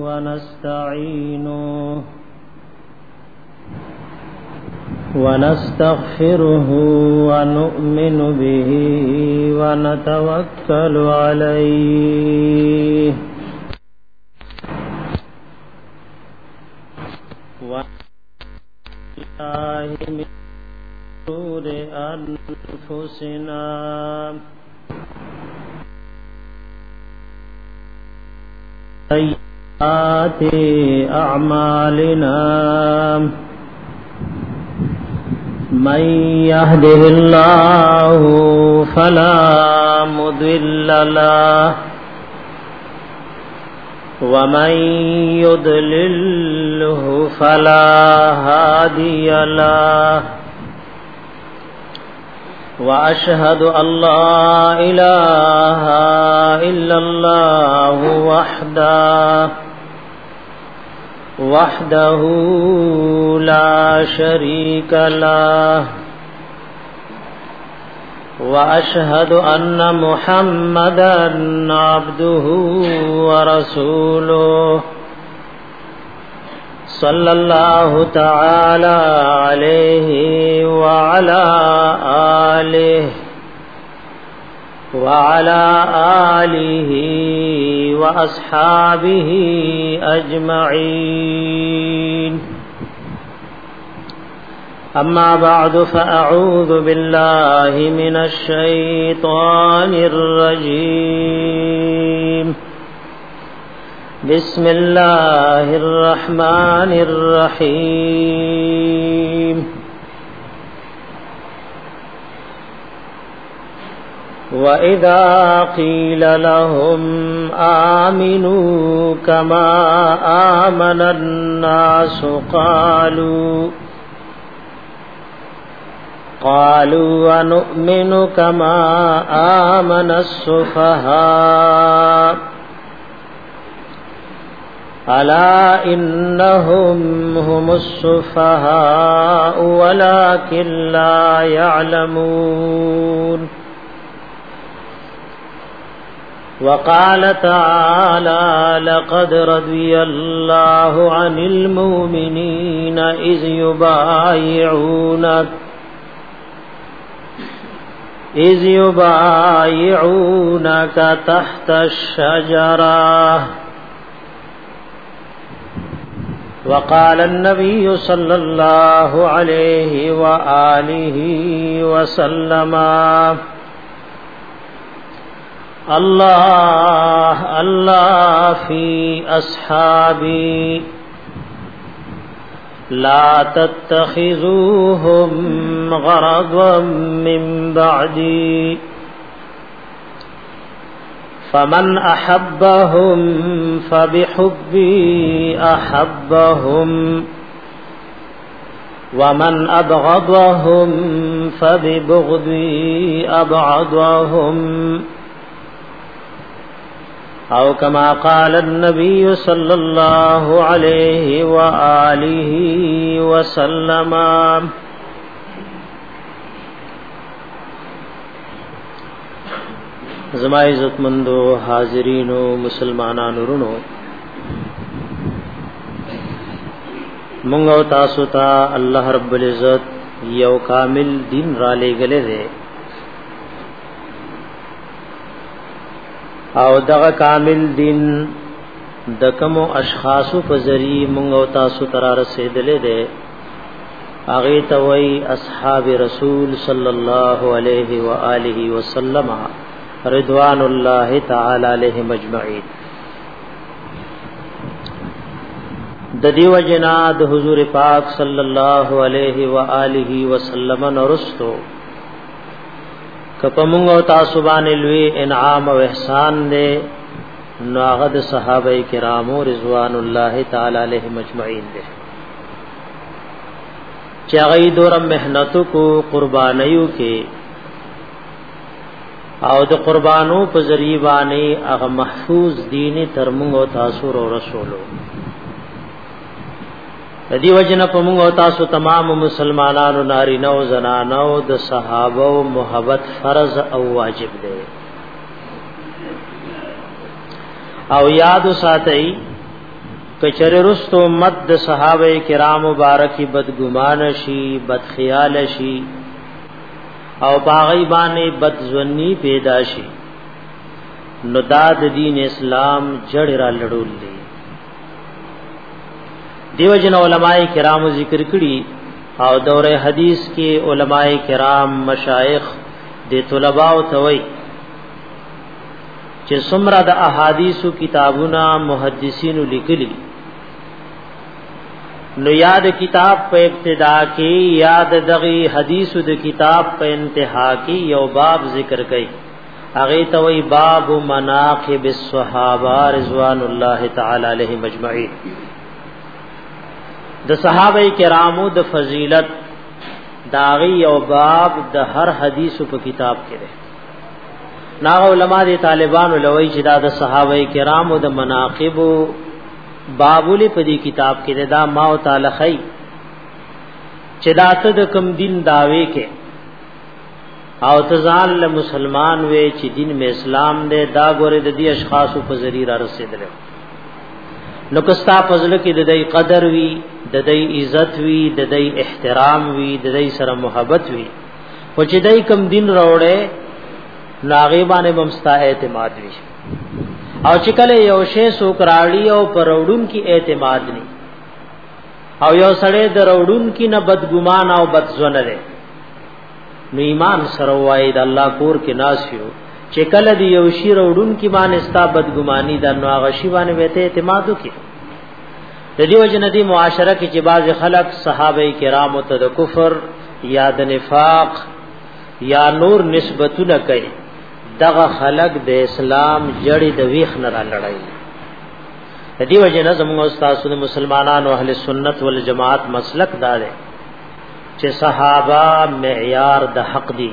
ونستعينه ونستغفره ونؤمن به ونتوكل عليه ونعوذ من شرور أنفسنا سيئات أعمالنا من يهده الله فلا مضل له ومن يضلله فلا هادي له وأشهد أن لا إله إلا الله وحده لا شريك له وأشهد أن محمدا عبده ورسوله صلى الله تعالى عليه وعلى آله وأصحابه أجمعين أما بعد فأعوذ بالله من الشيطان الرجيم بسم الله الرحمن الرحيم وَإِذَا قِيلَ لَهُمْ آمِنُوا كَمَا آمَنَ النَّاسُ قَالُوا وَنُؤْمِنُ كَمَا آمَنَ السُّفَهَاءُ أَلَا إِنَّهُمْ هُمُ السُّفَهَاءُ وَلَكِنْ لَا يَعْلَمُونَ وقال تعالى لقد رضي الله عن المؤمنين إذ يبايعونك تحت الشجرة وقال النبي صلى الله عليه وآله وسلم الله الله في أصحابي لا تتخذوهم غرضا من بعدي فمن أحبهم فبحبي أحبهم ومن أبغضهم فببغضي أبغضهم أو كما قال النبي صلى الله عليه وآله وسلم زما عزت مندو حاضرینو مسلمانانو رونو مونږ او تاسو ته الله رب العزت یو کامل دین را لېږلی دی او دغه کامل دین د کوم اشخاصو په ذریعہ مونږ او تاسو ته رسیدلې ده هغه ته وای اصحاب رسول صلی الله علیه و آله وسلم رضوان الله تعالی علیهم اجمعین د دیو جنا د حضور پاک صلی الله علیه و آله وسلم نرستو کپمونږ او تاسو باندې لوی انعام او احسان دې ناغد صحابه کرامو رضوان الله تعالی علیهم اجمعین دې چې هغه دور مهنت کو قربانیو کې او د قربانو په ذریعہ باندې هغه محفوظ دین تر موږ او تاسو او رسولو دې وجنه په موږ او تاسو تمام مسلمانانو نارینه او زنانو د صحابه او محبت فرض او واجب دی او یاد ساتئ کچره رستو مد صحابه کرام مبارکی بدګمان شي بد خیال شي او باغی باندې بد ظنی پیدا شي نو داد دین اسلام جړ را لړول دي دیو جن علماء کرام ذکر کړي او دور حدیث کې علماء کرام مشایخ د طلباء او توي چې څومره د احادیثو کتابونه محدثین لیکلي نو یاد کتاب په ابتدا کې یاد دغه حدیثو د کتاب په انتها کې یو باب ذکر کړي هغه توي باب مناقب الصحابه رضوان الله تعالی علیهم اجمعین د صحابه کرامو د فضیلت داغي او باب د هر حدیثو په کتاب کې ده نا علماء دي طالبانو لوي چې دا د صحابه کرامو د مناقب بابول په دې کتاب کې دا ما او تعالی خي چې دا ته د کم دین داوي کې او تزال مسلمان وې چې دین میں اسلام دې دا ګوره د دې اشخاصو په ذریعہ رسیدل نو کستا فضل کې د دې قدر وی د دې عزت وی د دې احترام وی د دې سره محبت وی او چې دې کم دین راوړې ناغيبانه بمستا اعتماد وی او چې کله یو شی سوکراړي او پروډون کی اعتماد ني او یو سړی دروډون کی نه بدګمان او بدزونه لري نو ایمان سره وای د الله کور کې ناسیو چې کله دی یو شی وروډون کی باندې ستا بدګماني د نو هغه شی باندې وته اعتماد وکي د دې وجه ندي معاشره کې چې بعض خلک صحابه کرام ته د کفر یا د نفاق یا نور نسبتونه کوي دغه خلق د اسلام جړې د ویخ نه را لړای د دې وجه نه زموږ استادو مسلمانانو اهل سنت والجماعت مسلک دار چې صحابه معیار د حق دي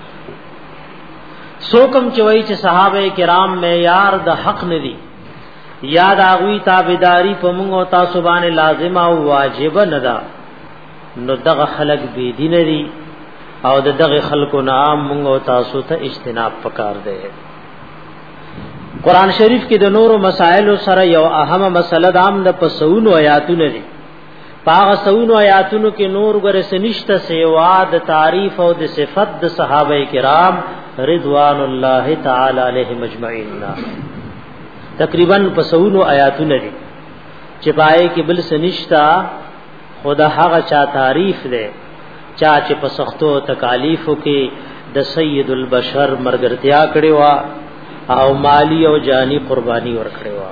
سوکم چوي چې صحابه کرام معیار د حق نه دي یاد اغوی تابعداري په موږ او تاسو باندې لازم او واجب نه ده نو دغه خلق بی دین دي او دغه خلقو نام موږ او تاسو ته اجتناب پکار دی قران شریف کې د نورو مسائل سره یو اهمه مسله دام د پسونو آیاتونه دي پاغه سونو آیاتونو کې نور غره سنشت سیوا د تعریف او د صفت د صحابه کرام رضوان الله تعالی علیهم اجمعین تقریبا پسونو آیاتونه دي چې پای کې بل سنشتا خدا هغه چا تعریف ده چا چې په سختو تکالیفو کې د سید البشر مرګرتیا کړي وا او مالی او جانی قربانی ور کړي وا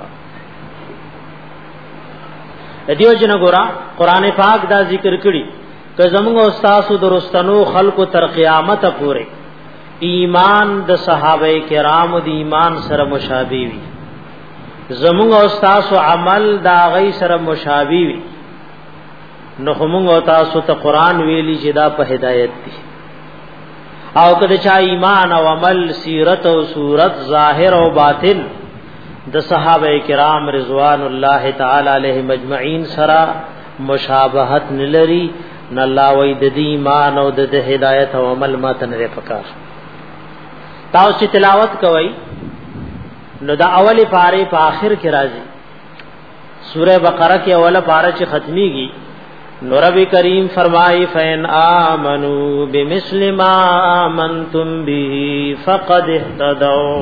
دیو جن ګورا قران پاک دا ذکر کړي که زموږ استاد درستنو خلق تر قیامت پورې ایمان د صحابه کرام د ایمان سره مشابه وي زموږ استاد عمل دا غي سره مشابه وي نو موږ او تاسو ته قران ویلي چې دا په هدایت دي او کله چا ایمان او عمل سیرت او صورت ظاهر او باطن د صحابه کرام رضوان الله تعالی علیهم اجمعین سره مشابهت نلري نه الله وې د ایمان او د هدایت او عمل ماته نه پکار تاسو تلاوت کوئ نو دا اولی پاره په آخر کې راځي سوره بقره کې اوله پاره چې ختميږي نبی کریم فرمائی فین آمنوا بمثل ما آمنتم به فقد اهتدوا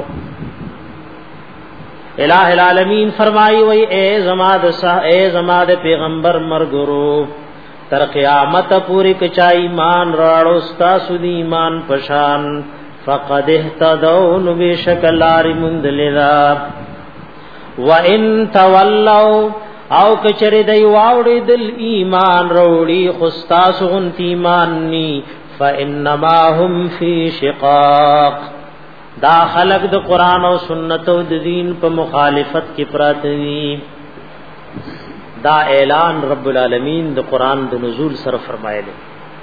الہ العالمین فرمائی وی اے زماد پیغمبر مرګرو تر قیامت پوری کچا ایمان راړو ستا سود ایمان پشان فقد اهتدوا نو بشک لاری مندللا وان تولوا او کچری دی واوړي دل ایمان وروړي خستاس غن ایمان ني فانما هم فی شقاق دا خلق د قران او سنت او د دین په مخالفت کې پراته دي دا اعلان رب العالمین د قران د نزول سره فرمایلی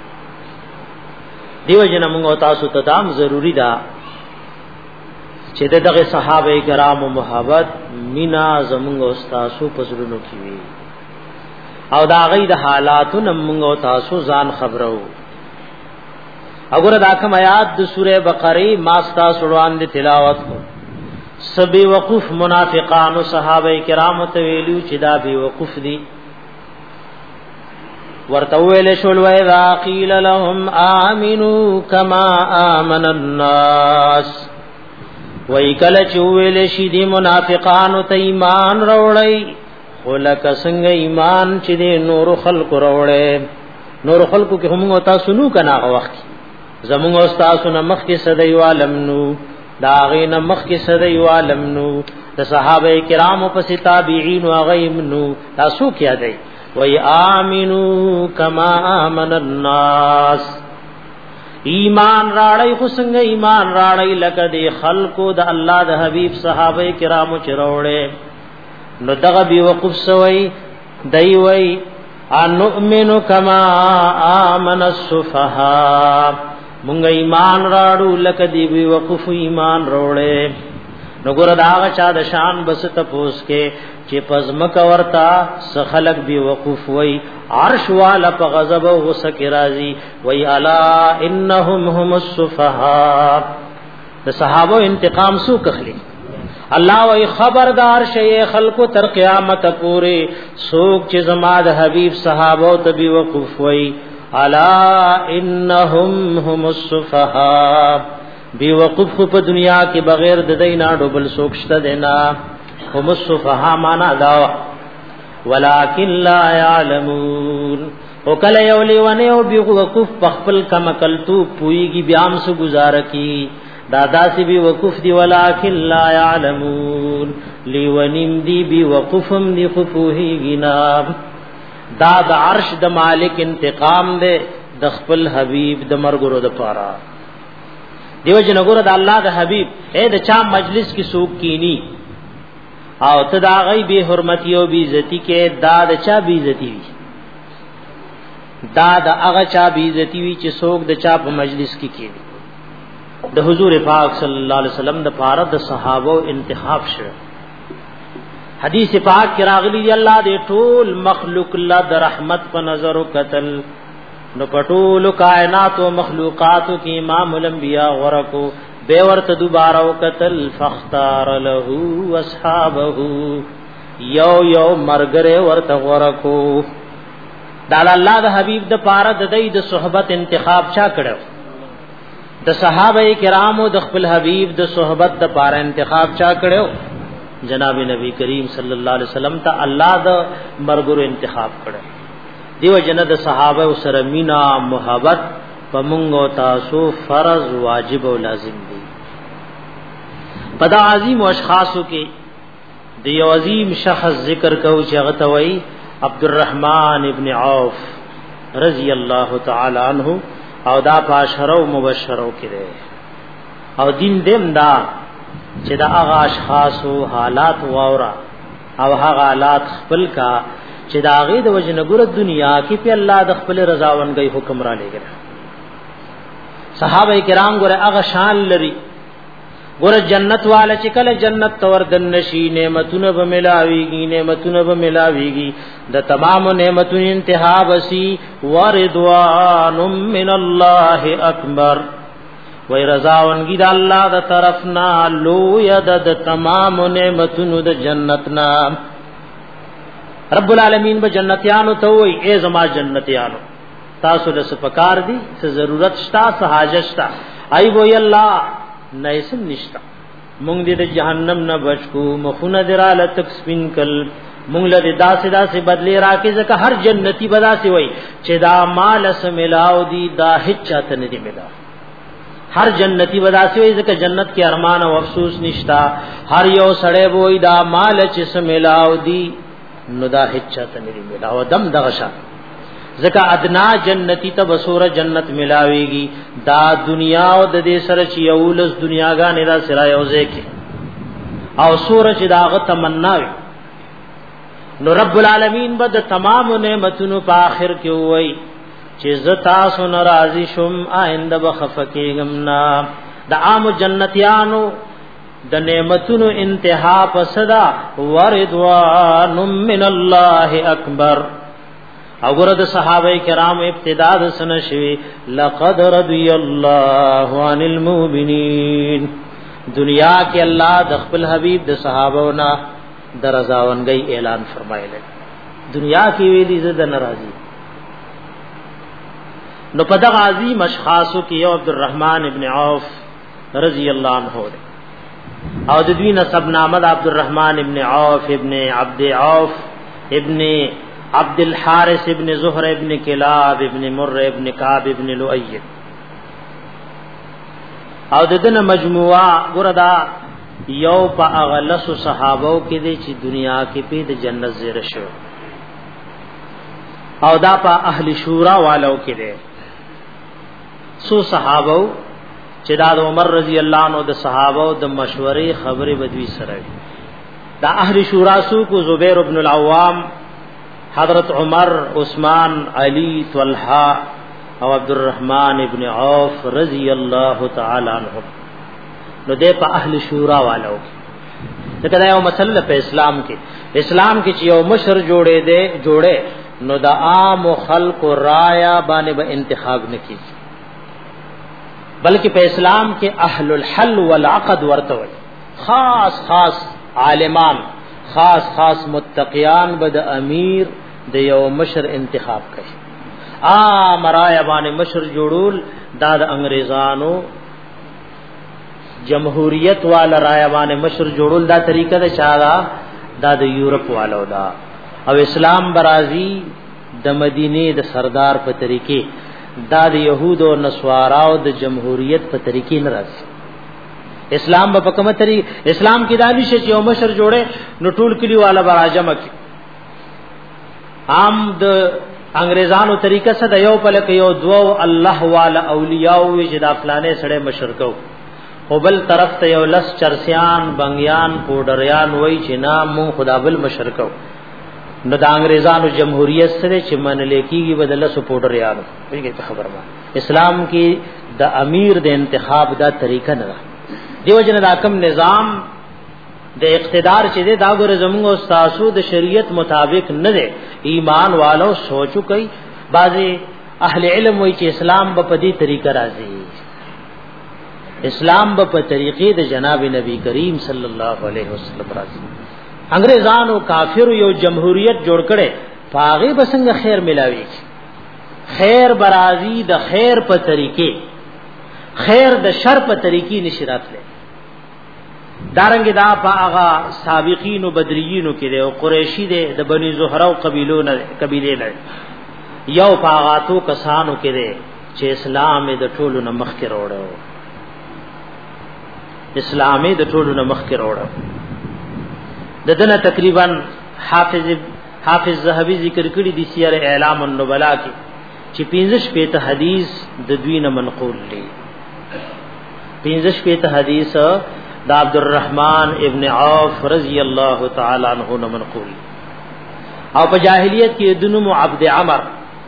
دیو جن موږ تاسو ته دام ضروری دا چې دغه صحابه کرام او محبت مینا زمونږ استادو پزړونو کې وي او دا غي د حالاتو موږ تاسو ځان خبرو وګوره دا کوم آیات د سوره بقره ما تاسو وړاندې تلاوت کو سبي وقوف منافقان او صحابه کرام ته ویلو چې دا بي وقوف دي ورته ویل شول وای ذا قیل لهم امنوا كما امن الناس وای کله چې ویل شي دي منافقان ته ایمان راوړی ولک څنګه ایمان چې دي نور خلق راوړی نور خلقو کې هم او تاسو نو کنه هغه وخت زموږ استاد نو مخ کې صدای عالم نو دا غین مخ کې صدای عالم نو د صحابه کرامو په تابعین او غیم نو تاسو کیا دی وی آمنو کما آمن الناس ایمان راړی خو څنګه ایمان راړی لکه د خلقو د الله د حبیب صحابه کرامو چروړې نو دغه بي وقوف سوی دی وی انؤمن کما آمن السفهاء مونږ ایمان راړو لکه دی بي وقوف ایمان روړې نو ګور دا چا د شان بس تپوس کې چې پزمک ورتا سخلق بي وقوف وای عرش والا په غضب او غصه کې راضي وای الا انهم هم السفهاء د صحابه انتقام سو کخلی الله وای خبردار شي خلق تر قیامت پورې سوک چې زما د حبيب صحابه ته بي وقوف وای الا انهم هم السفهاء بي وقوف په دنیا کې بغیر د دینا ډوبل سوک شته دینا هم السفهاء معنا دا ولکن لا يعلمون او کله یو لیونه او بي وقوف خپل کمکلتو پويږي بیام سو گزار کی دادا سی بي وقوف دی ولکن لا يعلمون لیونیم دی بي وقوفم دی خفوهی گنا دا د عرش د مالک انتقام دے د خپل حبیب د مرګرو د پارا دیو جنګور د الله د حبیب اے د چا مجلس کی سوق کینی او تدا غي به حرمتي او بي عزتي کې دا د چا بي عزتي وي دا د هغه چا بي عزتي وي چې څوک د چا په مجلس کې کېږي د حضور پاک صلی الله علیه وسلم د پاره د صحابه انتخاب شوه حدیث پاک کې راغلی دی الله دې ټول مخلوق الله د رحمت په نظر او قتل نو پټول کائنات او مخلوقات کې امام الانبیاء ورکو بے ورت دوبارہ وقتل فاختار له اصحابه یو یو مرګره ورت ورکو دا الله د حبیب د پاره د دې د صحبت انتخاب چا کړو د صحابه کرامو د خپل حبیب د صحبت د پاره انتخاب چا کړو جناب نبی کریم صلی الله علیه وسلم ته الله د مرګره انتخاب کړو دیو جن د صحابه سره مینا محبت پمنګو تاسو فرض واجب او لازم دي پدا عظیم اشخاصو کې دی عظیم شخص ذکر کو چې غتوي عبدالرحمن ابن عوف رضی الله تعالی عنہ او دا پاشرو مبشرو کې ده او دین دیم دا چې دا هغه اشخاصو حالات واورا او هغه حالات خپل کا چې دا غي د وجنګور دنیا کې په الله د خپل رضا ونګي حکم را لګره صحابه کرام ګره هغه شان لري ګره جنت والا چې کله جنت تور دن نشي نعمتونه به ملاويږي د تمام نعمتونو انتها وسی ورضوان من الله اکبر وای رضاونګي د الله د طرفنا لو ید د تمام نعمتونو د جنتنا رب العالمین به جنتیانو ته وای ای زما جنتیانو تاسو له سپکار دي څه ضرورت شتا څه حاجت شتا ای وای الله نیسم نشتا مونږ دې د جهنم نه بچو مخونه دراله تک سپین کل مونږ له داسې بدلی راکې ځکه هر جنتی بدا سی وای چې دا مال سم ملاو دي دا هیڅ چاته نه دی ملاو هر جنتی بدا سی وای ځکه جنت کې ارمان او افسوس نشتا هر یو سړی وای دا مال چې سم ملاو دي نو دا هیڅ چاته نه دی ملاو دم دغشا زکا ادنا جنتی ته بصوره جنت ملاويږي دا دنیا او د دې سره چې یولس دنیاګانې را سره یوځه کې او سوره چې داغه تمنا وي نو رب العالمین به د تمام نعمتونو په آخر کې وای چې زتا سن راضی شم آینده بخفکیګم نا د عام جنتیانو د نعمتونو انتها پسدا ورضوان من الله اکبر او ګره د صحابه کرام ابتدا د سن شوی لقد رضي الله عن المؤمنين دنیا کې الله د خپل حبیب د صحابو نه درزاونګي اعلان فرمایله دنیا کې ویلي زده ناراضي نو په دغه عظیم اشخاصو کې یو عبدالرحمن ابن عوف رضی الله عنه او د دوی نسب نامه عبد الرحمن ابن عوف ابن عبد عوف ابن عبد الحارث ابن زهر ابن کلاب ابن مر ابن کعب ابن لؤي او دغه مجموعه ګوردا یو په اغلس صحابو کې دي چې دنیا کې په د جنت زیره شو او دا په اهل شورا والو کې دي سو صحابو چې دا عمر رضی الله عنه د صحابو د مشورې خبره بدوي سره دا اهل شورا سو کو زبیر ابن العوام حضرت عمر عثمان علی طلحہ او عبدالرحمن ابن عوف رضی اللہ تعالی عنہ نو دے په اهل شورا والو دا یو مسله په اسلام کې چې یو مشر جوړه نو د عام خلق رایا باندې به انتخاب نکي بلکې په اسلام کې اهل الحل والعقد ورته وي خاص عالمان خاص متقیان بد امیر د یو مشر انتخاب کوي رایا باندې مشر جوړول دا د انګريزانو جمهوریت والا رایا باندې مشر جوړول دا طریقه ده چا دا د یورپ والو دا او اسلام برازي د مدینه د سردار په طریقې دا د يهود او نصاراو د جمهوریت په طریقې نه راځي اسلام په کومه طریقې اسلام کې دالي شي چې یو مشر جوړه نو ټول کلی والا براجم کی عام د انګريزانو طریقه سره یو په لکه یو دعا الله والا اولیاء وي چې دا فلانه سره مشر کو او بل طرف ته یو لس چرسیان بنگیان پودریان وای چې نام خدا بل مشر کو نو د انګريزانو جمهوریت سره چې من لیکيږي بدله سپورټر یانو ویږي خبر ما اسلام کې د امیر د انتخاب دا طریقه نه دیو جن دا کم نظام د اقتدار چې دا ګور زموږ استادو د شریعت مطابق نه دی ایمان والو سوچو کوي بعضی اهل علم وایي چې اسلام په دې طریقه راځي اسلام په طریقې د جناب نبی کریم صلی الله علیه وسلم راځي انګريزانو کافر یو جمهوریت جوړ کړي پاغه بسنګ خیر ملاوي خیر برازي د خیر په طریقې خیر د شر په طریقې نشرات لې دارنګ دا پاغه سابقین او بدریین کې له قریشی د بنی زهرا او قبیله نه یو پاغاتو کسانو کې ده چې اسلام د ټولو نه مخ کې وروړو اسلام د ټولو نه مخ کې وروړو ددنه تقریبا حافظ ذهبی ذکر کړی دی سیر اعلام النبلاء کې چې 15 پیته حدیث د دوی نه منقول دي 15 پیته حدیث د عبدالرحمن ابن عوف رضی الله تعالی عنہ نه منقول او په جاهلیت کې دنو عبد عمر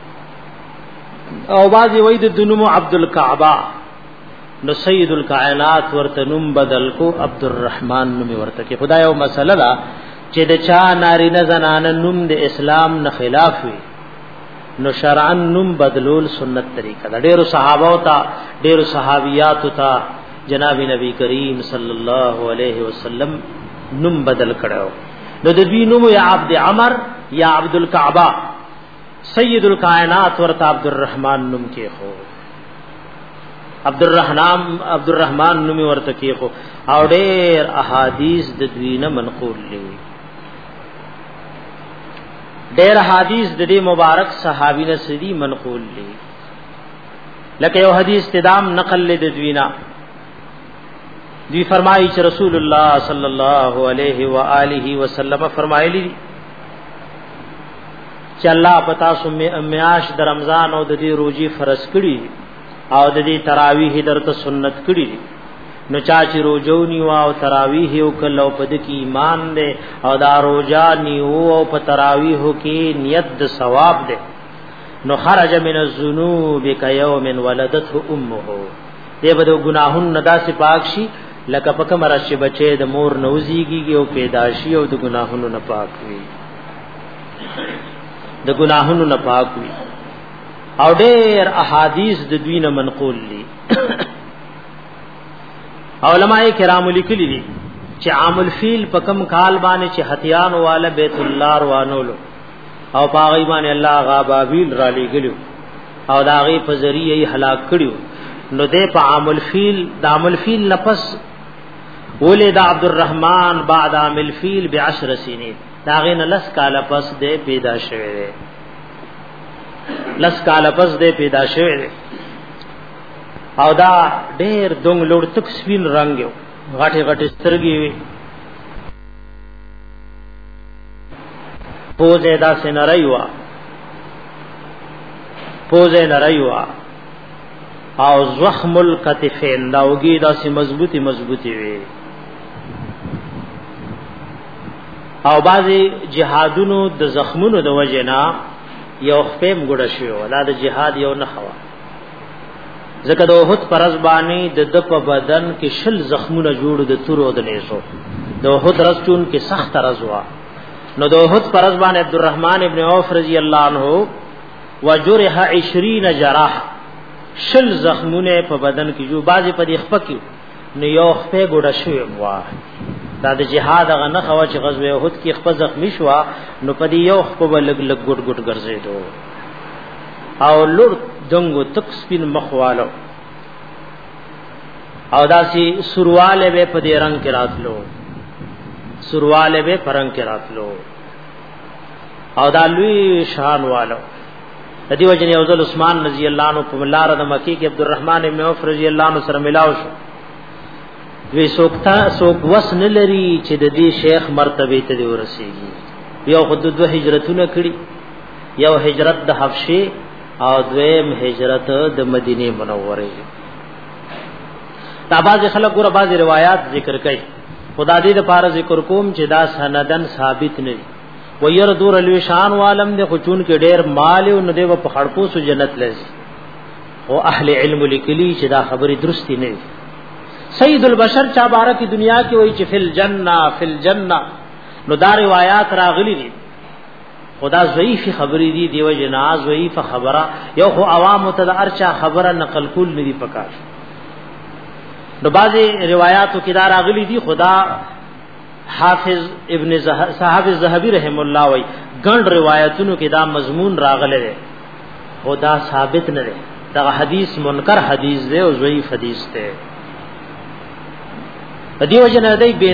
او بعضی وای د دنو عبد الکعبہ نو سید الکائنات ورته نوم بدل کو عبدالرحمن نوم ورته کې خدای او مسله دا چې د چا نارینه زنانه نوم د اسلام نه خلاف وي نو شرعن نوم بدلول سنت طریقه دا ډیرو صحابه او تا ډیرو صحابیات او تا جناب نبی کریم صلی الله علیه وسلم نوم بدل کړو نو د دې نوم یا عبد عمر یا عبد الکعبہ سید الکائنات ورته عبدالرحمن نوم کې هو عبدالرحمن نومي ورته کېخو او ډېر احادیث د دوینه منقول دي ډېر احادیث د دې مبارک صحابي نه سدي منقول دي لکه یو حدیث تدام نقل له دوینا دوی فرمایي چې رسول الله صلی الله علیه و آله وسلم فرمایلی چې الله پتا سو میاش د رمضان او د دې روزي فرض کړي او د دې تراویح درته سنت کړي نو چا چې روزونی او تراویح او کلو پد کی ایمان دے او دا روزا نیو او په تراویح کې نیت د ثواب دے نو خرج من الذنوب کيوم ولدته امه دې بده گناهون ندا سے پاک شي لکه پک مرشه بچي د مور نوزيږي او پیداشي او د گناهونو نه پاک وي د گناهونو نه پاک وي او ډېر احادیث د دوی نه منقول دي علماء کرام لیکلی دي چې عام الفیل په کم کال باندې چې هتیان والا بیت الله روانولو او پاغی باندې الله غابابیل را لګلو او داغي په ذریعہ هلاک کړیو نو دې په عام الفیل د عام الفیل نفس ولید عبد الرحمن بعد عام الفیل ب10 سنین داغه نه لس کال پس دې پیدا شوه دې لس کال پس دې پیدا شوه دې او دا ډېر دنګ لوړ تک سپین رنگ یو غاټه غاټه سترګې وي پوزه دا سنریوا پوزه نریوا او زخم الکتفین دا وګي دا سي مضبوطی وي او بعضی جهادونو د زخمونو د وجنا یو خپم ګډه شو دا د جهاد یو نه خوا زکه د وحد پرز باندې د په بدن کې شل زخمونه جوړ د تورو د نیسو د وحد رسون کې سخت رزوا نو د وحد پرز باندې عبدالرحمن ابن عوف رضی الله عنه وجرح 20 جراح شل زخمونه په بدن کې جو بعضی په دې خپکیو نو یو خپه ګډه شو واه دا د جهاد هغه نه خوا چې غزوه احد کې خپل زخمی شو نو په دې یو خپل لګ ګډ ګرځیدو او لور دنګو تک سپین مخوالو او داسي سرواله به په دې رنگ کې راتلو سرواله به پرنګ کې راتلو او دا لوی شان والو دې وجه یو ځل عثمان رضی الله عنه په لار د مکی کې عبدالرحمن ابن عوف رضی الله عنه سره ملاو شو وی سوک وس نه لري چې د دې شیخ مرتبه ته ورسیږي یو خود دو هجرتونه کړي یو هجرت د حبشه او دویم هجرت د مدینه منوره دا باز خلک ګور باز روایت ذکر کوي خدا دې د پاره ذکر کوم چې دا سندن ثابت نه دي وير دور الوی شان عالم دې خچون کې ډېر مال او نه دې په خړپو سو جنت لسی او اهل علم لیکلي چې دا خبره درستی نه دي سید البشر چا بارہ کی دنیا کی وہی چې فل جنہ نو دا روایت راغلی دي خدا ضعیف خبرې دي دیو جناز ضعیف خبره یو خو عوام ته ارچا خبره نقل کول نه دي پکار نو بعضی روایتو کې دا راغلی دي خدا حافظ ابن صاحب الذهبی رحم الله وای ګڼ روایتونو کې دا مضمون راغلی دی خدا ثابت نه دی دا حدیث منکر حدیث دی او ضعیف حدیث دی دیو جن دای بے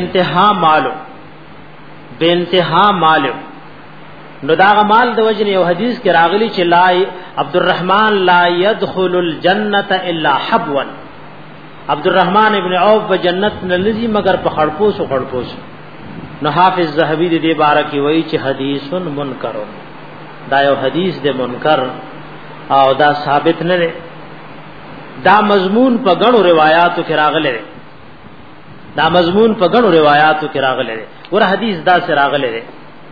انتہا مالو نو دا مال د وجن یو حدیث کې راغلی چې لا عبدالرحمن لا يدخل الجنه الا حبوا عبدالرحمن ابن عوف بجنت نلزی مگر په خړپوس نو حافظ ذهبی دې بارے کې وایي چې حدیث منکر دا یو حدیث د منکر او دا ثابت نه دی دا مضمون په غنو روایتو کې راغلی دی دا مضمون په غنو روایتو کې راغلی دی ور حدیث دا سره راغلی دی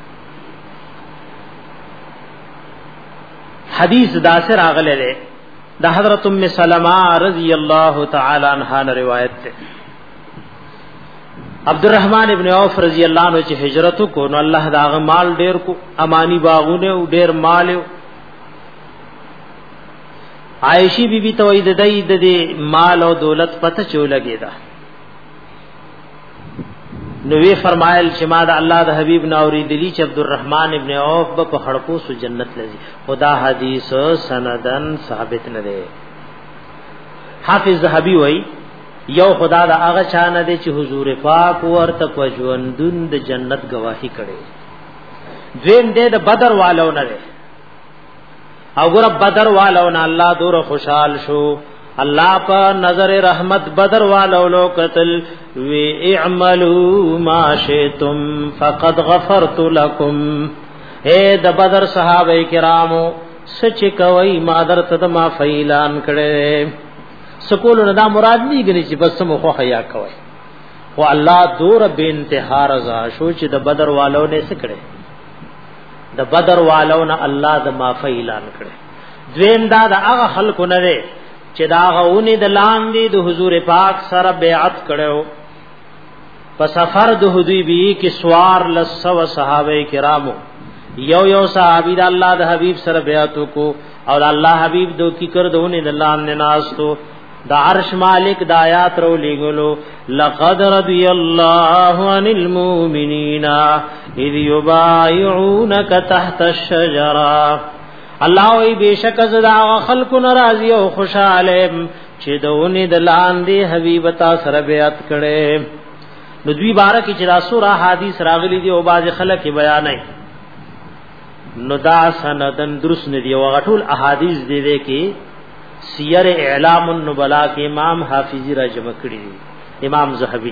حدیث دا سره راغلی دی دا حضرت ام سلمہ رضی اللہ تعالی عنہا نے روایت ہے عبدالرحمن ابن عوف رضی اللہ عنہ چې ہجرت کو نو الله دا مال ډیر کو امانی باغونه ډیر مال عائشی بی بی توید دای د مال او دولت پته چولګی دا نو وی فرمایل چې ما د الله د حبیب نوري دلی چې عبدالرحمن ابن عوف په خړپو سو جنت لذي خدا حدیث سندن ثابت نه دی حافظ ذهبی وای یو خدا دا هغه چانه دی چې حضور پاک ورته پجوندون د جنت گواہی کړي دین دې د بدر والو نه دی او ګور بدر والو نه الله دور خوشحال شو اللہ پا نظر رحمت بدر والو لو قتل وی اعملوا ما شئتم فقد غفرت لكم اے د بدر صحابه کرامو سچ کوي ما درته ما فیلان کړي سکول نه دا مراد دی غني چې بس مو خو حیا کوي او الله دور به انتها رضا شو چې د بدر والو نه سکړي د بدر والو نه الله د ما فیلان کړي دویم دا د هغه خلکو نه دی چې دا غونې د لاندې د حضور پاک سره بیعت کړو په سفر د حدیبیه کې سوار لسو صحابه کرامو یو صحابي د الله د حبيب سره بیعت کو او الله حبيب دو کی کړ دونه د لاندې ناس تو دا عرش مالک دا آیات رو لګلو لقد رضی الله عن المؤمنین اذ یبایعونک تحت الشجره الله وی بیشک زدا خلق ناراضی او خوشاله چې دونه د لاندې حبیب تا سره بیعت کړي نو دوی بارک چې رسول حدیث راغلی دی او باز خلک بیانای نو دا سندن درست ندی او غټول احادیث دی دی کې سیر اعلام النبلا کې امام حافظی را جمع کړی دی امام زهبی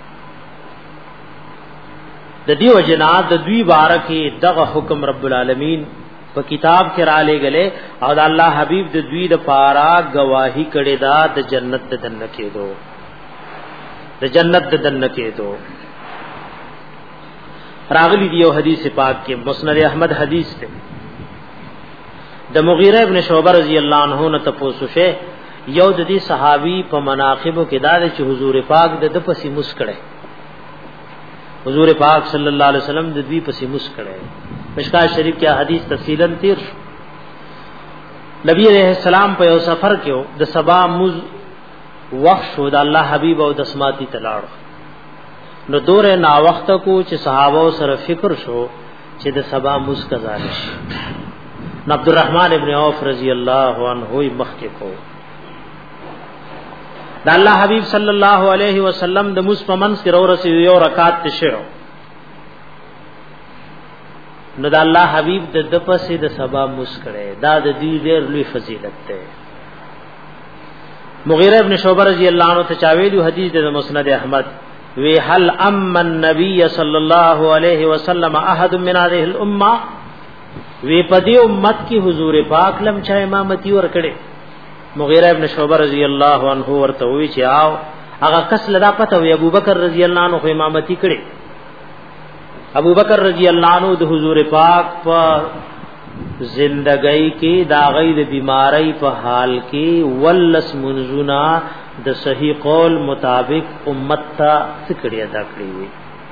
د دیو جنات د دوی بارکه دغه حکم رب العالمین په کتاب کې را لګلې او د الله حبیب د دوی د پارا گواہی کړي دا د جنت د دنه کېدو د جنت د دنه کېدو راغلی دیو حدیث پاک کې مسند احمد حدیث ته د مغیره ابن شعبہ رضی الله عنه نه تاسو شه یو د دې صحابي په مناقبو کې دا چې حضور پاک د پسې مسکړه حضور پاک صلی الله علیه وسلم د دې پسې مسکړه مشکات شریف کې حدیث تفصیلا تیر شو نبی علیہ السلام په یو سفر کې د سبا مز وخت شو د الله حبیب او د سماتی تلاړ نو دوره نا وخت کو چې صحابه سره فکر شو چې د سبا مز قضا نشي عبد الرحمن ابن عوف رضی الله عنه مخکې کو د الله حبیب صلی الله علیه وسلم د مز پمنس کې ورسې یو رکعت تشو نو د الله حبیب د پسې د سبا مسکړه دا د دې ډېر لوی فضیلت ده مغیره ابن شعبہ رضی الله عنه تچاویلو حدیث د مسند احمد وی هل ام النبي صلی الله علیه وسلم احد من هذه الامه وی پدی امت کی حضور پاک لم چا امامتی ور کړي مغیره ابن شعبہ رضی الله عنه ورته وی چې آو هغه کس لدا پته وی ابوبکر رضی الله عنه امامتی کړي ابو بکر رضی اللہ عنہ د حضور پاک په زندګۍ کې دا غیر بیماری په حال کې ولس منزنا د صحیح قول مطابق امت ته ذکر ادا کړی وي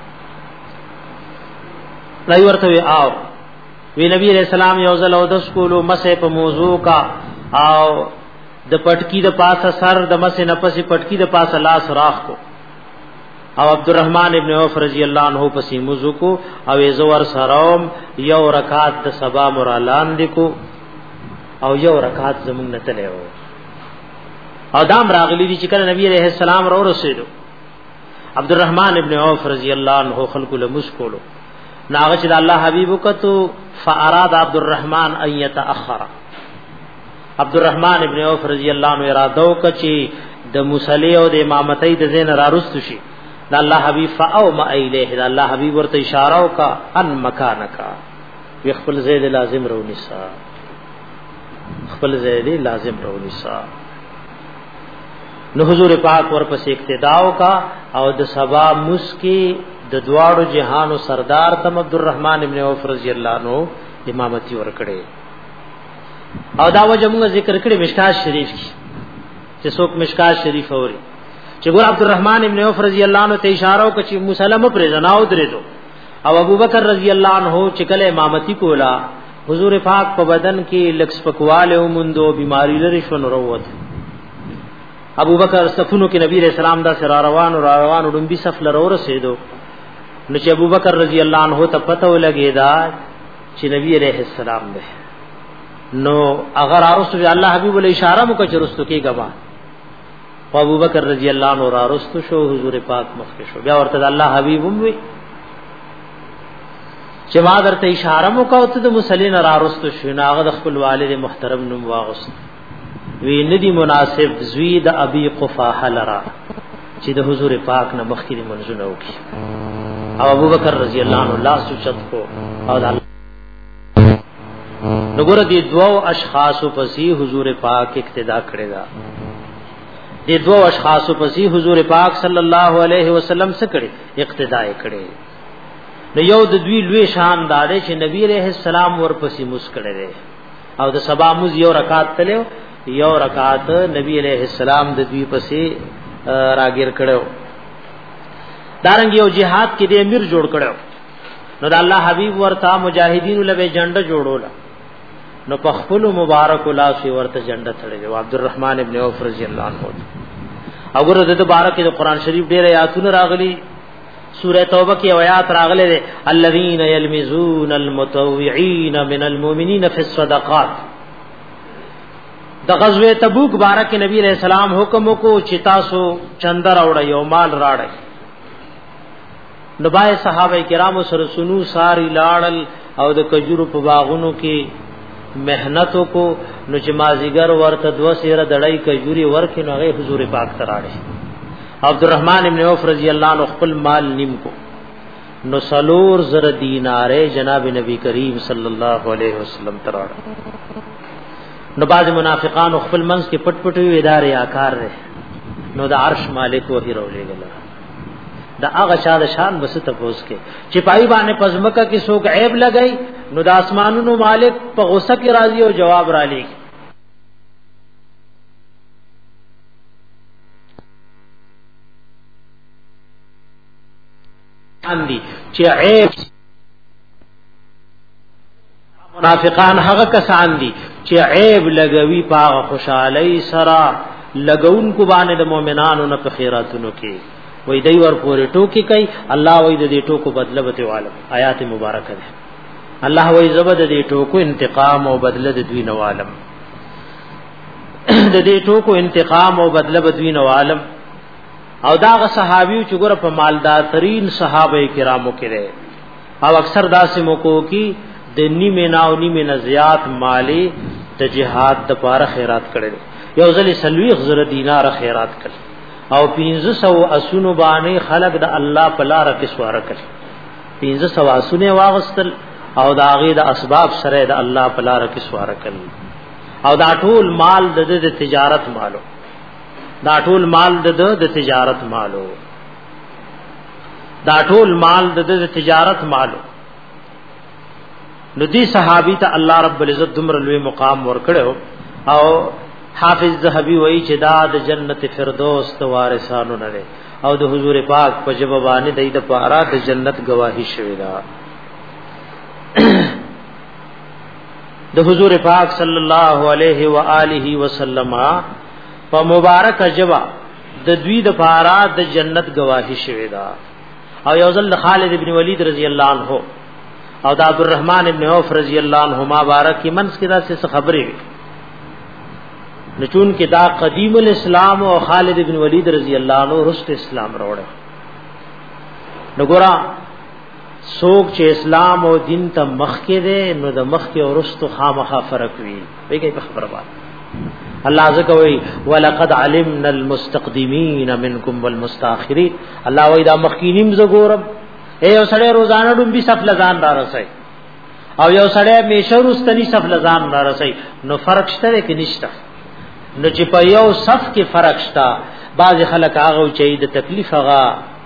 لای ورته آو وی نبی علیہ السلام یو ځل او د سکولو مسه په موضوع کا او د پټکی د پاسه سر د مسه نه پسې پټکی د پاسه لاس راخ کو او عبدالرحمن ابن عوف رضی اللہ عنہ پسی مزو کو او زور سروم یو رکعت د سبا مرالان دکو او یو رکعت زمون نتلے ہو او دام راغلی دی چکر نبی علیہ السلام رو رسیدو عبدالرحمن ابن عوف رضی اللہ عنہ خلق لمس کولو ناغچ دا اللہ حبیبو کتو فاراد عبدالرحمن ان یتاخر عبدالرحمن ابن عوف رضی اللہ عنہ ارادو کچی د مصلی او د امامتی د زین را رستو شي دا الله حبیب فاو ما الیه دا الله حبیب ورته اشاره وکا ان مکانکا خپل زید لازم رو نسا خپل زید لازم رو نسا نو حضور پاک ورپس اقتدا وکا او د سبا مسکی د دواړو جهانو سردار تم عبدالرحمن ابن عوف رضی الله عنه امامتی ورکړي او دا وجه موږ ذکر کړی مشکات شریف کی چې څوک مشکات شریف اوري چې ګور عبدالرحمن ابن عوف رضی الله عنه ته اشاره وکړي چې مسلمه پر زناو درې دو او ابوبکر رضی الله عنه چې کله امامتی کولا حضور پاک په بدن کې لکس پکواله او مندو بیماری لري شو نو وروت ابوبکر صفونو کې نبی رسول الله دا سر روان ډمبي صف لرو رسیدو نو چې ابوبکر رضی الله عنه ته پته ولګیدا چې نبی عليه السلام ده نو اگر ارستو الله حبیب له اشاره مو کې رستو کې غوا ابو بکر رضی الله عنه را رستو شو حضور پاک مخکې شو بیا ورته الله حبیب هم وی چې ما درته اشاره مو کوته د مسلین را رستو شو ناغه د خپل والد محترم نوم واغست وی ندی مناسب زوی د ابي قفاحه لرا چې د حضور پاک نه مخکې منځونه وکي او ابو بکر رضی الله عنه الله سوچت کو او نګور دي دوو اشخاص پسې حضور پاک اقتدا کړی دا دي دوو اشخاص پسې حضور پاک صلی الله علیه وسلم سره کړی اقتدا کړی نو یو د دوی لوی شان دار چې نبی علیہ السلام ورپسې مسکړی او د سبا مز یو رکعت تلو یو رکعت نبی علیہ السلام د دوی پسې راګیر کړو دارنګ یو jihad کې د امیر جوړ کړو نو د الله حبیب ورته مجاهدین له جنډه جوړولا نو په خپل مبارک الله سی ورته جنډه تړلې او عبدالرحمن ابن عوف رضی الله عنه وګوره د مبارک د قران شریف ډېر آیاتونه راغلي سورہ توبه کې آیات راغلي دي الذين يلمزون المتطوعين من المؤمنين في الصدقات د غزوه تبوک بارک نبی علیہ السلام حکم کو چتا سو چندر اوړ یو مال راړ نبای صحابه کرامو سره سنو ساری لاړل او د کجورو په باغونو کې مهنتو کو نو چې مازیګر ورته دو سیره دړای کجوري ورکې نو غي حضور پاک تراړي عبدالرحمن ابن عوف رضی الله عنه خپل مال نیم کو نو سلور زر دیناره جناب نبی کریم صلی الله علیه وسلم تراړ نو باز منافقان خپل منځ کې پټ پټ وی ادارې آکار رہے نو د عرش مالک وਹੀ رولېګل دا هغه چا د شان بس ته پوس کې چې پای باندې پزمکه کې څوک عیب لګای نو د اسمانونو مالک په غصه کې راضي او جواب را لې اندي چې عیب منافقان هغه کسان دي چې عیب لګوي پاغه خوشالۍ سره لګون کو باندې د مؤمنانو نه په خیراتونو کې وای دی ور پورې ټوکی کوي الله وای د دې ټوکو بدله به عالم آیات مبارکه ده الله وای زبد دې ټوکو انتقام او بدله د دوی نو عالم د دې ټوکو انتقام او بدله د دوی نو عالم او داغه صحابیو چې ګره په مالدار ترين صحابه کرامو کې ده او اکثر داسې موکو کې د نیمه ناو نیمه نزيات مالی د جهاد د پاره خیرات کړي یو ځل سلوي غزر دینار خیرات کړي او 1500 اسونو باندې خلق د الله په لار کې سوار کړي 1500 اسونه واغستل او د هغه د اسباب سره د الله په لار کې سوار کړي او دا ټول مال د تجارت مالو دا ټول مال د تجارت مالو دا ټول مال د تجارت مالو نو دی صحابی ته الله رب العزت دمر لوی مقام ورکړو او حافظ ذهبی وایي چې دا د جنت فردوس ته وارثانو نه او د حضور پاک په جوابانه د دې پاره د جنت گواہی شوی دا د حضور پاک صلی الله علیه و آله وسلم په مبارک جوا د دوی د پاره د جنت گواہی شوی دا او یو ځل خالد ابن ولید رضی الله عنه او د عبدالرحمن ابن عوف رضی الله عنهما بارک منس کې دا څه خبرې نچون کې دا قدیم الاسلام او خالد ابن ولید رضی الله عنه رست اسلام راوړ نګورا څوک چې اسلام او دین ته مخ کې ده نو د مخ کې او رست خامخا فرق وي ویګي په خبره باندې الله زکوي ولقد علمنا المستقدمين منكم والمستاخرين الله وای دا مخکینیم زګورم یو سړی روزانه ډومبي صف لزان را رسي او یو سړی میشورستنی صف لزان را رسي نو فرق شته کې نشته نو چې په یو صف کې فرق شته بعض خلک هغه چې د تکلیف هغه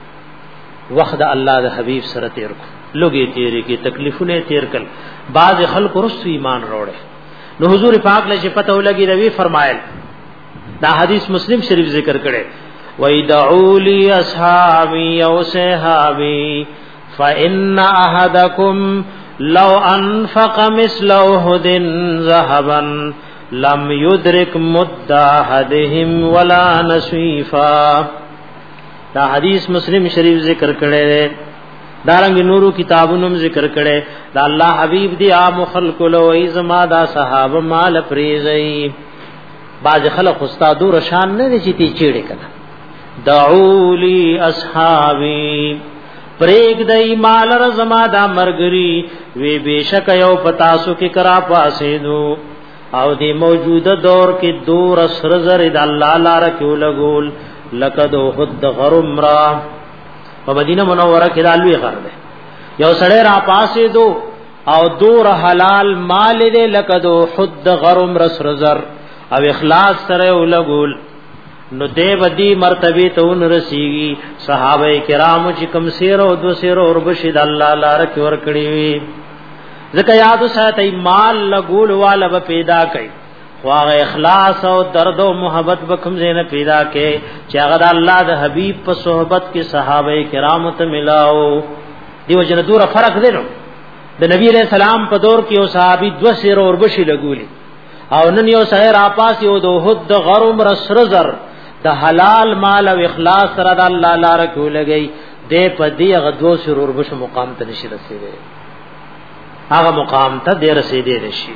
وخت الله د حبيب سره تیر کو لوګي تیرې کې تکلیفونه تیر کړ بعض خلک رسو ایمان وروړي نو حضور پاک له چې پته ولګي روي فرمایل دا حدیث مسلم شریف ذکر کړي وَيَدْعُوا لِي أَصْحَابِي أَوْ صَحَابِي فَإِنَّ أَحَدَكُمْ لَوْ أَنفَقَ مِثْلَ أُحُدٍ ذَهَبًا لَمْ يُدْرِكْ مُدَّ أَحَدِهِمْ وَلَا نَصِيفًا دا حدیث مسلم شریف ذکر کړي دارنګ نورو کتابونو ذکر کړي دا الله حبیب دی عام خلق له ایزما دا صحابه مال پریزي باز خلق استادو رشان نه دي چې تی چیړې کړه دعوا لي اصحابي پریک دای مال رزما دا مرګري وی بشک یو پتاسو کې کرا پاسې دو او دی موجوده دور کې دور سر زر د الله لار کې لګول لقد خد غرم را په مدینه منوره کې دالوی غر ده یو سړی را پاسې دو او دور حلال مال دې لقد خد غرم رس زر او اخلاص سره ولګول نو دې بدی مرتبه ته ون رسیږي صحابه کرام چې کم سیر او دو سیر اور بشید الله لار کې ور کړی وي ځکه یاد ساتي مال لګول والا به پیدا کوي خواغه اخلاص او درد او محبت بکم زینه پیدا کې چې هغه الله د حبیب په صحبت کې صحابه کرام ته ملاو دیو جن دور فرق دی نو د نبی علیہ السلام په دور کې یو صحابي 2 سیر اور بشي لګولي او نن یو سحر اپاس یو د حد د غرم رسر زر د حلال مال او اخلاص سره د الله لپاره کو لګي دې په دې غدو سیر اور بش مقام ته نشي رسیدي هغه مقام ته دې رسیدي نشي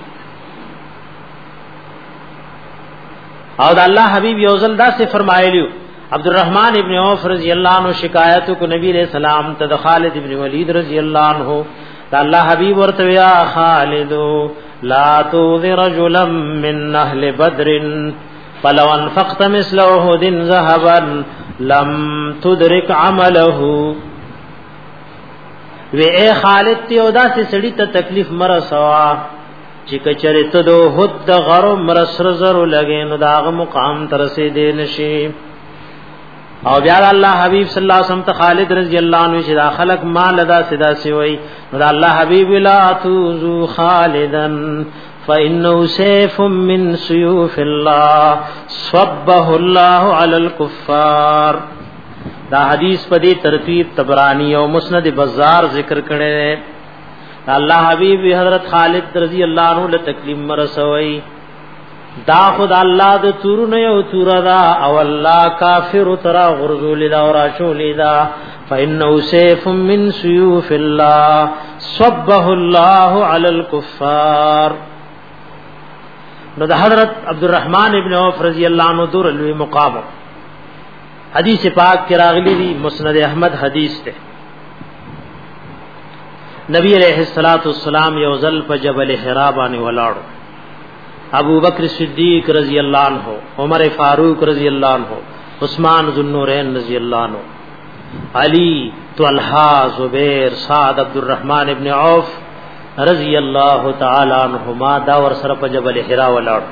او د الله حبیب یوزل دا سے فرمایلیو عبدالرحمن ابن عوف رضی اللہ عنہ شکایت کو نبی علیہ السلام ته خالد ابن ولید رضی اللہ عنہ دا اللہ حبیب ورته یا خالد لا تؤذي رجلا من اهل بدر فلو انفقت مثل احد ذهبا لم تدرك عمله و اے خالد ته ادا سے سړی ته تکلیف مرسوا چې کچره ته دو حد غرو مرسر زرو لګې نو داغه مقام تر سي دي نشي او بیا الله حبيب صلی الله علیه وسلم ته خالد رضی الله عنه چې دا خلق مال ادا سدا سی وای نو الله حبيب لا تزو خالدا فانه سيف من سيوف الله صبه الله على الكفار دا حدیث په دې ترتیب طبرانی او مسند بازار ذکر کړي الله حبیب حضرت خالد رضی اللہ عنہ له تکلیف مرسوي دا خد الله د تورونه یو توردا او الله کافر ترا غرذول دا اور اشول دا فانه سيف من سيوف الله صبه الله على الكفار نو د حضرت عبدالرحمن ابن عوف رضی اللہ عنہ دور لوی مقام حدیث پاک کی راغلی دی مسند احمد حدیث ته نبی علیہ الصلوۃ والسلام یو ذل په جبل حرا باندې ولاړو ابو بکر صدیق رضی اللہ عنہ عمر فاروق رضی اللہ عنہ عثمان ذو النورین رضی اللہ عنہ علی طلحہ زبیر سعد عبد الرحمن ابن عوف رضی اللہ تعالی عنہما دا ور سره په جبل حرا ولاړو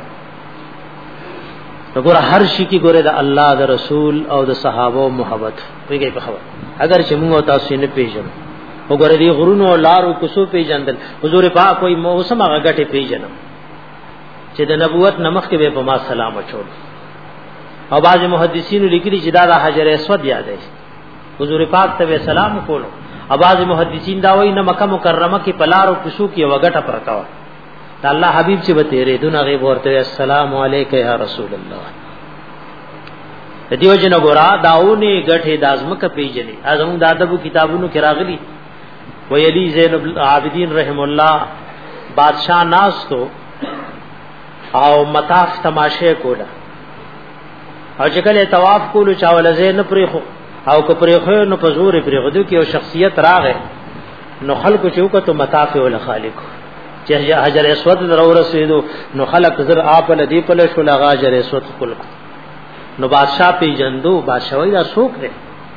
وګوره هر شي کې ګوره د الله د رسول او د صحابه محبت ویږي په خبر اگر چې موږ تاسو نه پیژنو وګوره دی غرونو لارو کوسو پیجندل حضور پاک کوئی موسم هغه غټه پیجنم چې د نبوت نمخ کې به په ما سلام اچول او بعض محدثین لیکلي چې دا د حجر اسود یاد دی حضور پاک ته سلام کولو او بعض محدثین دا وایي نه مکه مکرمه کې پلارو کوسو کې وغټه پرتاو دا الله حبیب چې به تیرې دونه غیب ورته السلام علیک یا رسول الله دیو جن ګورا داونه غټه دازمکه پیجنې ازمو د ادب کتابونو کې راغلي ویلی زین العابدین رحم الله بادشاہ ناز تو او مطاف تماشه کولا او چې کله طواف کولو چاول زین پرخو او که پرخو نو پزور پرغدو کې او شخصیت راغې نو خلق چوکه تو مطاف ول خالق چې حجر اسود درو رسیدو نو خلق زر اپ لدی په شو لغا حجر اسود خلق نو بادشاہ پی جندو بادشاہی دا سوک دے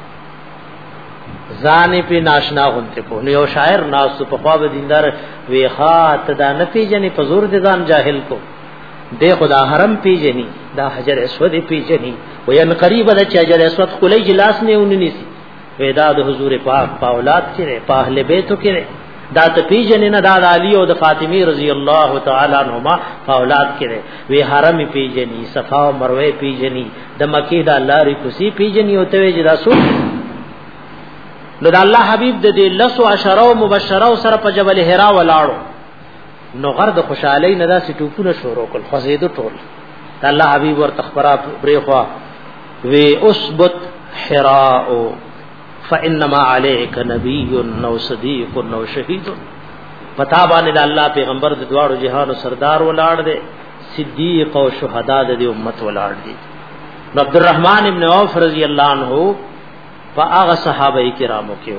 ځان په ناشنا غونته کو نو یو شاعر ناس په خوا به دیندار وی خات دا نه پیجنې په زور دي ځان جاهل کو دے خدا حرم پیجنې دا حجر اسود پیجنې وین قریب د حجر اسود کلی جلاس نه ونی سي ودا د حضور پاک په اولاد کې په اهل بیتو کې دا ته پیجنې نه دا د علی او د فاطمی رضی الله تعالی عنهما په اولاد کې وی حرم پیجنې صفا او مروه پیجنې د مکی د الله ری کوسی پیجنې او ته وی دا سو نو د الله حبیب د دې لسو عشرو مبشرو سره په جبل حرا ولاړو نو غرد خوشالۍ نه داسې ټوپونه شروع کول خزیدو ټول د الله حبیب ور تخبرات بریخوا وی اسبت حراء فانما عليك نبي او صديق او شهيد پتا باندې د الله پیغمبر د دواړو جهان سردار ولاړ دي صدیق او شهدا د امت ولاړ دي عبد الرحمن ابن عوف رضی الله عنه فاغ صحابه کرامو کې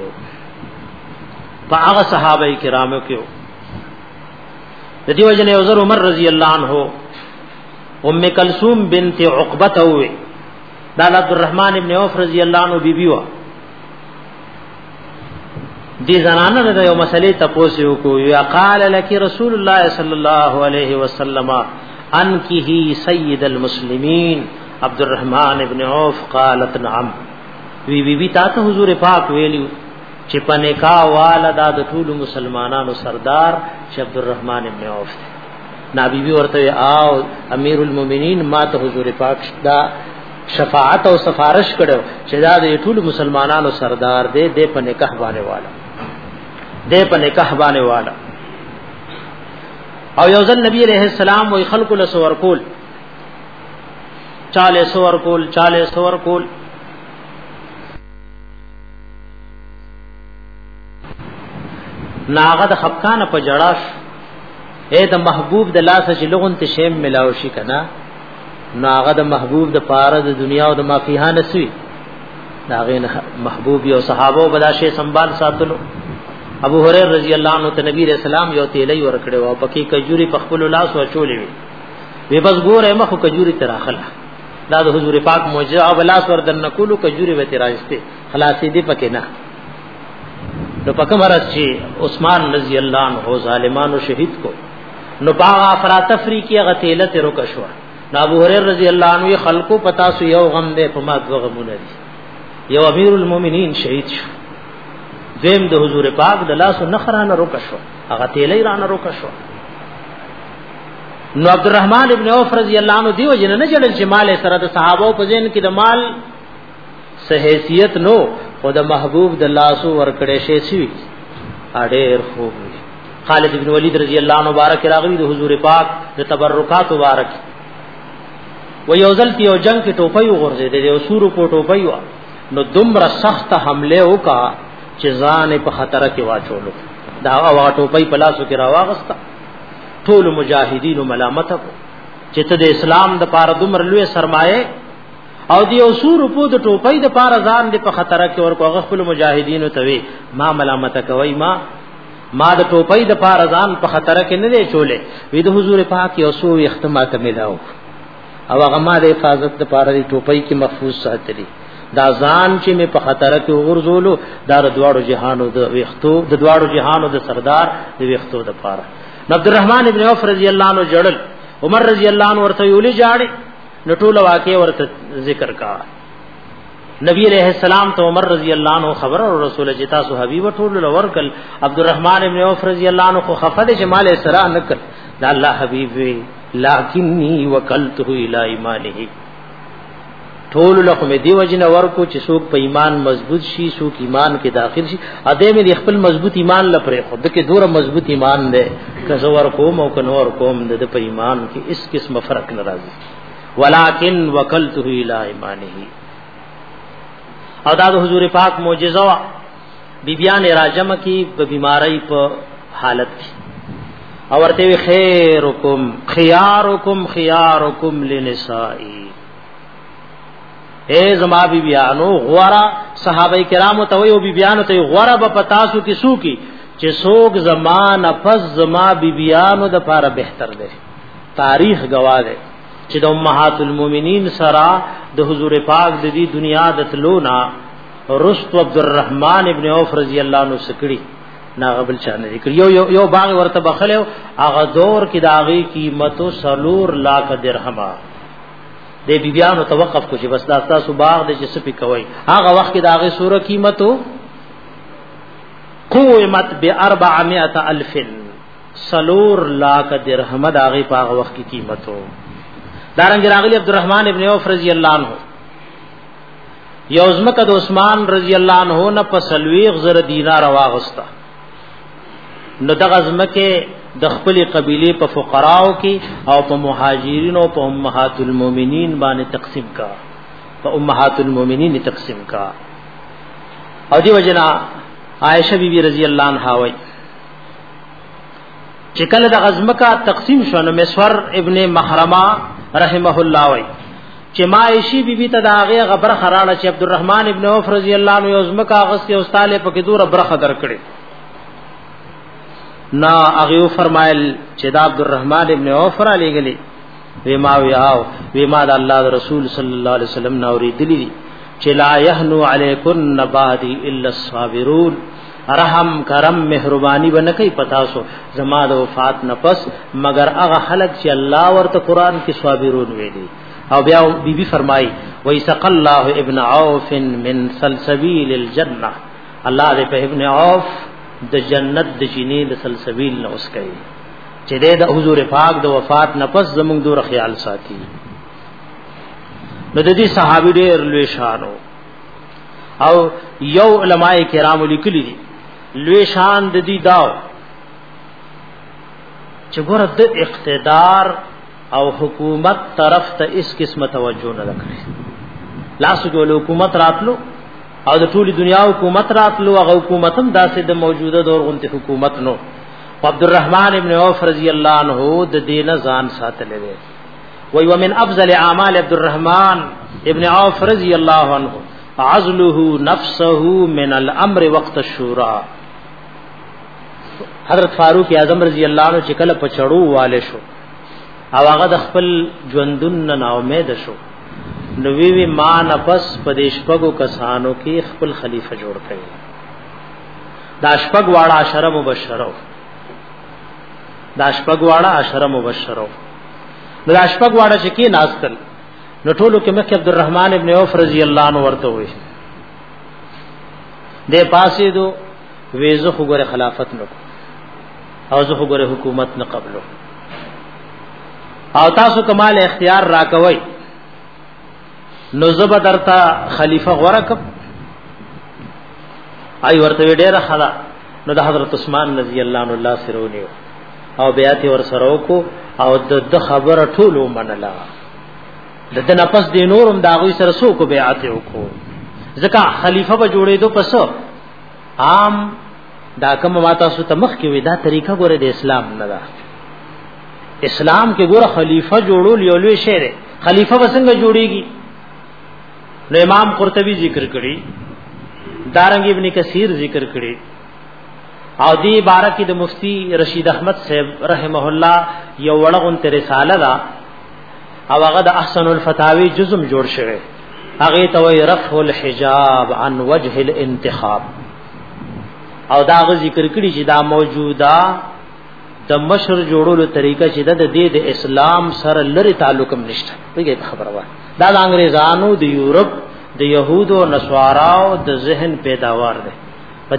د دیو جن عمر عمر رضی الله عنه ام کلثوم بنت عقبه وې دا عبد الرحمن ابن عوف رضی الله عنه بیبي وا دي زنانه د یو مسلې تاسو کو یا قال لك رسول الله صلی الله علیه وسلم انکه سید المسلمین عبد الرحمن ابن عوف قالت نعم وی بی تا ته حضور پاک ویلو چې پنه کا والدا د ټول مسلمانانو سردار ش عبد الرحمن ابن عوف نبی بی ورته او امیر المؤمنین ما ته حضور پاک دا شفاعت او سفارش کړو چې دا د ټول مسلمانانو سردار دې په نکاح باندې والا او یو ځل نبی علیہ السلام وی خلق له سور کول 40 سور کول ناغه د خفقان په جړاش اے د محبوب د لاس چې لغون ته شیم ملاو شي کنا ناغه د محبوب د پاره د دنیا او د مافیها نسوي داغه محبوب یو صحابه بداشه سنبال ساتلو ابو هريره رضی الله عنه ته نبی رسول الله یو تیلې ور کړو او پکې کجوري په خپل لاس وچولې وي بس ګوره مخ کجوري تراخله دا د حضور پاک معجزه او لاس ور دن کولو کجوري وته راځته خلاصې دې پکې نه نو پکه مرز چې عثمان رضی الله عنه ظالمانو شهید کو نو باغ افراتفری کی غتیله تر وکشوا ابو هريره رضی الله عنه خلقو پتا سو یو غم دې په ما دغه غمونه دي یو امیر المؤمنین شهید شو دیم د حضور پاک د لاس نخرانه وکشوا هغه تیلې رانه وکشوا نو عبدالرحمن ابن عوف رضی الله عنه دیو جن نه جړل چې مال سره د صحابه په ذهن کې د مال حیثیت نو او د محبوب د لاسو ورکړې شي سی اډېر خوب خالد ابن ولید رضی الله عنه مبارک راغلی د حضور پاک د تبرکات مبارک و یوزل تی او جنگ کې ټوپۍ وغورځې د اسورو په ټوپۍ وا نو دومره سخت حمله وکا چې ځان په خطر کې واچولو دا هغه ټوپۍ په لاسو کې راواغستا ټول مجاهدین ملامت کو چې ته د اسلام د پاره دومره لوی سرمایه او دی اسور په د ټوپۍ د پاره ځان د په خطر کې ورکو خپل مجاهدین ته وی ما ملامت کوي ما د ټوپۍ د پاره ځان په خطر کې نه دی چولې وی د حضور پاک یو سو اختمات ملاو او هغه ما د حفاظت د پاره د ټوپۍ کې محفوظ ساتلی دا ځان چې می په خطر کې ورزولو دا د دواړو جهانو د وختو د دواړو جهانو د سردار د وختو د پاره عبدالرحمن ابن عوف رضی الله عنه جړل عمر رضی الله عنه ورته یولې جاړي نټول واقع ورته ذکر کا نبی علیہ السلام ته عمر رضی الله عنه خبر او رسول جتا سو حبیب ټول ورکل عبدالرحمن ابن عوف رضی الله عنه خو خفد جمال سرا نکل دا الله حبیب لکنی وکلته الی ایمانه ټول له کوم دی وجن ورکو چې څوک په ایمان مضبوط شي څوک ایمان کې داخل شي اده مې خپل مضبوط ایمان لپاره خود کې دوره مضبوط ایمان ده که زور کوم او کنور کوم د په ایمان کې اس قسم فرق ناراضي ولکن وکلته الی ایمانه او دا د حضور پاک معجزه بیبیان راجم کی په بیماری په حالت او ورته خیرکم خیارکم للنساء اے زما بیبیانو غورا صحابه کرامو ته ویو بیبیانو ته غورا به پتاسو کی سو کی چې سوق زمان پس زما بیبیانو د پاره بهتر ده تاریخ گواه ده چې د امهات المؤمنین سرا د حضور پاک د دې دنیا د تلونا رست عبدالرحمن ابن عوف رضی الله عنه سکړي ناغبل چانه ذکر یو باغ ورته بخلو هغه دور کې داغي قیمت 3 लाख درهم د بیبیانو توقف کو چې بس تاسو باغ د جسپی کوي هغه وخت کې داغه سوره قیمتو قومت ب 400,000 3 लाख درهم داغه په هغه وخت کې قیمتو دارنګ راغلی عبدالرحمن ابن عوف رضی الله عنه یوزمک د عثمان رضی الله عنه نه پسلویغ زر دینار واغستا نو دغه ازمکه د خپل قبیله په فقراو کې او په مهاجرینو په امهات المؤمنین باندې تقسیم کا په امهات المؤمنین تقسیم کا او دی وجنا عائشہ بی بی رضی الله عنها وای چې کله د غزمکا تقسیم شونه مسور ابن محرمه رحمه الله وای چې مایشی بی بی تداغه غبر خراله چې عبدالرحمن ابن عوف رضی الله عنه یوزمکا غس کې استاله په کې دوره برخه درکړي نا اغیو فرمایل چې دا عبدالرحمن ابن عوف را لګلی وما د الله رسول صلی الله علیه وسلم نوري دلی چې لا یحنو علیکن بعدی الا الصابرون رحم کرم مهربانی بنکای پتا سو زما د وفات نفس مگر هغه خلق چې الله ورته قران کې صابرون ویلي او بیا بیبي فرمای ویسق الله ابن عوف من سلسبیل الجنه الله دې په ابن عوف د جنت د چینه د سلسبیل نه اوس کوي چې د حضور پاک د وفات نفس زموږ دور خیال ساتي نو د دې صحابي ډېر لوی شانو او یو علماء کرام لیکلي دي لوی شان د دې داو چې ګوره د اقتدار او حکومت طرف ته اس قسمه توجه نه کړي. لاسو کې حکومت راتلو او د ټولي دنیا حکومت راتلو، هغه حکومت هم داسې د موجوده دور غونته حکومت نو. عبدالرحمن ابن عوف رضی الله عنه د دین ځان ساتلې وي. وی ومن افضل اعمال عبدالرحمن ابن عوف رضی الله عنه عزله نفسه من الامر وقت الشورى. حضرت فاروق اعظم رضی الله عنه چې کله پچړو والے شو او هغه د خپل ژوندون نه امید شو، نو وی ما نفس پدیش پګو کسانو کې خپل خلیفہ جوړ کړي. دا شپږ واړه عشره مبشرو، دا شپږ واړه عشره مبشرو، نو دا شپږ واړه چې کې ناستل نو ټولو کې مکه عبدالرحمن ابن عوف رضی الله عنه ورته وي دې پاسې دو وېزه خو ګره خلافت نو او زه خو ګره حکومت نه قبلو، او تاسو کمال اختیار راکوي نو زبردرتا خلیفہ غورکب ای ورته ډیره خلا. نو د حضرت عثمان رضی الله عنه الله سرونیو او بیعت ور سره کو او د خبره ټولو منلا، د نفس د نورم داغوي سره سو کو بیعت وکړو. ځکه خلیفہ به جوړېدو پس عام دا کوم ماته سو تمخ کې وي دا طریقه ګوره د اسلام نه ده. اسلام کې ګوره خلیفہ جوړول یو لوی شی دی. خلیفہ وسنګ جوړیږي نو امام قرطبی ذکر کړي، دارنګ ابن کثیر ذکر کړي، او دی بارک د مفتی رشید احمد صاحب رحمه الله یو وړغون ته رساله ده او هغه د احسن الفتاوی جزم جوړ شوی، هغه ته وی رفع الحجاب عن وجه الانتخاب، او دا غ ذکر کړي چې دا موجوده د مشر جوړولو طریقه چې د دې د اسلام سره لري تعلق هم نشته. پیږي خبره وای دا د انګريزانو د یورپ د يهودو نصاراو د ذهن پیداوار ده. په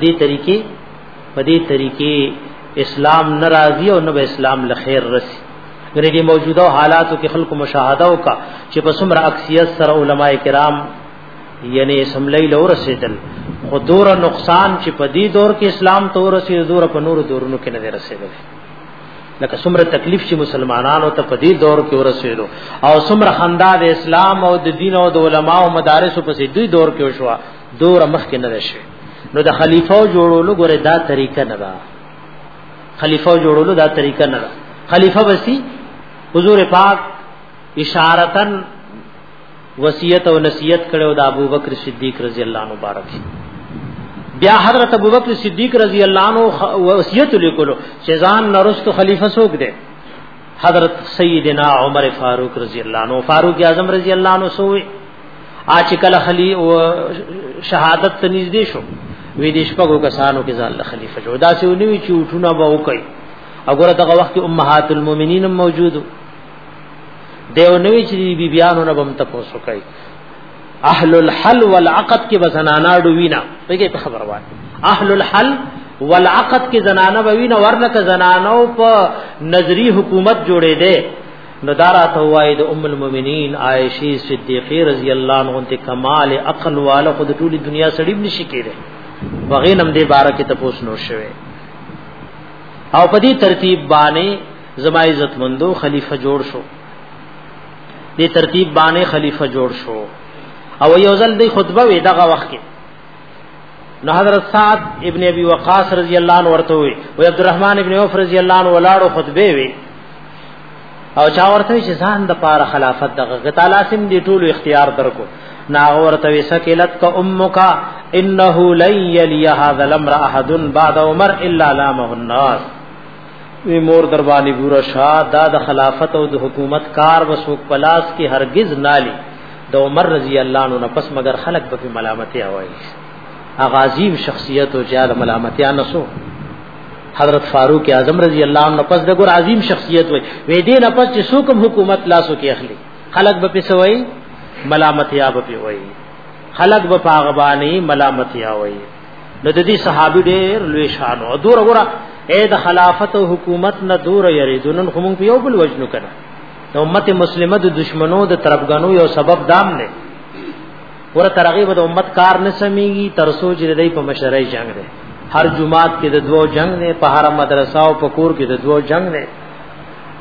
دې طریقې اسلام ناراضي او نو اسلام لخير رسي. غره دې موجوده حالاتو کې خلق مشاهده وکا چې په څومره اکثریت سره علما کرام یعنی سملې لور رسیدل، خو دور نقصان چې په دې دور کې اسلام ته ورسېد دور په نور دورونو کې نه رسیدل. لکه څومره تکلیف چې مسلمانانو ته په دې دور کې ورسېدو او څومره خندا د اسلام او د دین او د علما او مدارس په سي دوی دور کې وشو، دور مخ کې نه راشي. نو د خلیفہ جوړولو ګوره دا طریقه نه ده. خلیفہ جوړولو دا طریقه نه ده. خلیفہ وسی حضور پاک اشارتن وصیت او نصیحت کړو د ابوبکر صدیق رضی الله عنه مبارک. بیا حضرت ابوبکر صدیق رضی الله عنه وصیت لیکلو چې ځان نرستو خلیفہ څوک دی؟ حضرت سیدنا عمر فاروق رضی الله عنه. فاروق اعظم رضی الله عنه سوې اچ کله شهادت ته نږدې شو وې د شپږو کسانو کې ځان خلیفہ جوړ داسې ونی چې اٹھونه به وکي. وګوره دغه وخت کې امهات المؤمنین موجودو دیو نوې چې بیبيانو نه بم تاسو کوي. اهل الحل والعقد کې بزنانا ډوینا پیګه په خبر وای. اهل الحل والعقد کې زنانا بوینا ورنه زنانو په نظری حکومت جوړې ده. ندارات وای د ام المؤمنین عائشہ صدیقہ رضی الله عنها ته کمال عقل والا خود ټولي دنیا سړي نشي کېده. وغینم دې بارکه تاسو نو شوه او په دې ترتیب باندې زما عزت مندو خلیفہ جوړ شو. دې ترتیب باندې خلیفہ جوړ شو او یو ځل دی خطبه وی دغه وخت کې نو حضرت سعد ابن ابي وقاص رضی الله عنه ورته وی او عبدالرحمن ابن عوف رضی الله عنه ولاړو خطبه وی او چا ورته چې ځان د پاره خلافت دغه تعالی سم دی ټولو اختیار درکو. نا ورته وسکلت کا امک انه لن يلي هذا الامر احد بعد عمر الا لامه الناس. وی مور دربانی ګور شاه دا د خلافت او د حکومت کار وسوک پلاس کی هرگز نالی د عمر رضی الله عنه پس مگر خلق به ملامتي اوای. اغازیم شخصیت او جاد ملامتیا نسو. حضرت فاروق اعظم رضی الله عنه پس د ګور عظیم شخصیت وای وې دې نه پس چې څوک حکومت لاسو کې اخلي خلق به پسوي ملامتیا به وای، خلق به پاغبانی ملامتیا وای. نو د دې صحابي ډېر لوی شان او دور ګور اے د خلافت او حکومت نه دور یریدون خو مونږ په یو بل وجنو کړه. د امت مسلمه د دشمنو د طرفګانو یو سبب دام نه ور ترغیب د امت کار نه سميږي تر سوچ ردی په مشرعي جنگ ده. هر جمعات کې د دوو جنگ نه، په هر مدرسه او په کور کې د دوو جنگ نه.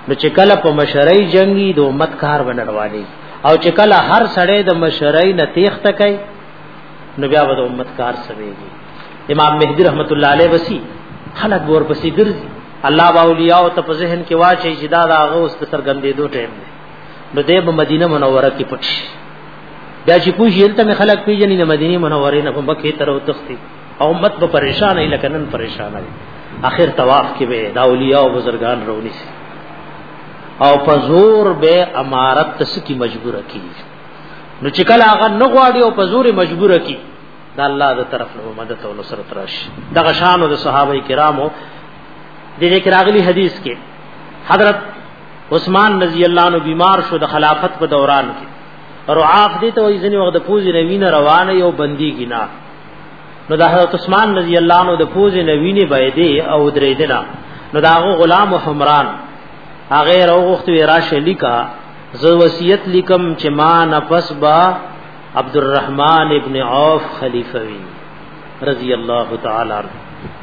نو چې کله په مشرۍ جنگي د امت کار بنړوالي او چې کله هر سړی د مشرۍ نه تیښته کوي نو بیا به د امت کار سويږي. امام مهدی رحمت الله علیه وسی خلق ور پسې ګرځي الله باولیاء او ته په ذهن کې واچي چې دا هغه اوس سرګندې دوه ټیم دی نو د مدینه منوره کې پټ بیا چې پوښیل ته خلک پیژنې د مدینه منوره نه په مکه تر او تختی او امت به پریشان ای لکه نن پریشان ای. اخر طواف کې به د اولیاء او بزرگان رونی سي او په زور به امارت تسکی مجبور کی نو چې کله هغه نه غواړي او په زور مجبور کی د الله د طرف له مدد او نصرت راشي. دغه شان او د صحابه کرامو د ذکر اغلی حدیث کې حضرت عثمان رضی الله عنه بیمار شو د خلافت په دوران کې رعاف دي ته وې ځنی وخت د پوزي نوینه روانه یو بندي گنا نو د حضرت عثمان رضی الله عنه د پوزي نوینه بيدې او درې دنا نو داغه غلام حمران هغه راغخت راشه لیکا زو وصیت لیکم چې ما نفس با عبد الرحمن ابن عوف خلیفہ وی رضی الله تعالی عنہ.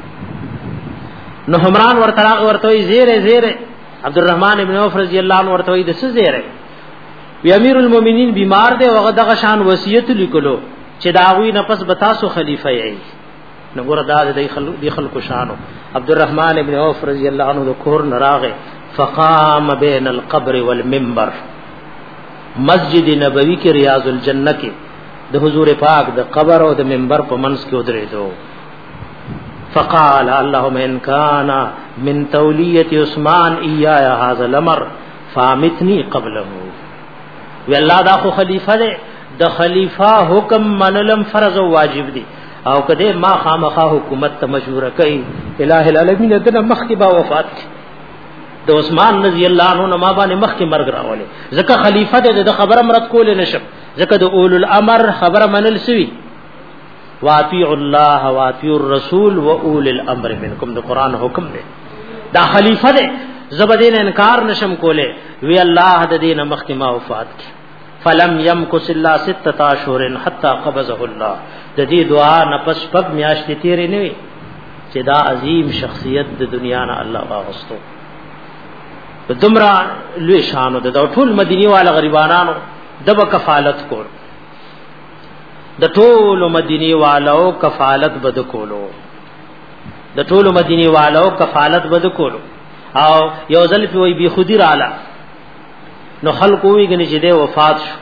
نو حمران ورته زیره عبد الرحمن ابن عوف رضی الله عنه ورته د څه زیره وی امیر المؤمنین بیمار دی وغه دغه شان وصیت لیکلو چې داوی نفس بتاسو خلیفہ یې نو ګور دا د خلکو شانو. عبد الرحمن ابن عوف رضی الله عنه د کور نراغه فقام بین القبر والمنبر مسجد نبوی کې ریاض الجنہ کې د حضور پاک د قبر او د منبر په منځ کې ودرېدو. فقال اللهم ان كان من تولیه عثمان اياه هذا الامر فامتني قبله. وی الله دا خو خلیفہ دی د خلیفہ حکم منلم فرض او واجب دی او کده ما خامخا حکومت ته مشوره کوي الٰه العالمین دغه مخکې با وفات د عثمان رضی الله عنه ما باندې مخکې مرګ راولې ځکه خلیفہ دې د خبره مراد کول نشم ځکه د اول الامر خبره منل سوي واطیع الله واطیع الرسول واول الامر منکم د قران حکم دی دا خلیفہ دې زبدین انکار نشم کوله وی الله د دین مخکې ما وفات کی فلم يمكث الا 6 اشهر حتى قبضه الله. د دې دعا نفس پک میاشتې تیرې نه وي چې دا عظیم شخصیت د دنیا نه الله واغستو. دمرا لوی شانو د ټول مدینه والا غریبانو دب کفالت کول د ټول مدینه والو کفالت بد کولو د ټول مدینه والو کفالت بد کولو او یو ځل په وی بی خودی رااله نو خلق وی غنی چې د وفات شو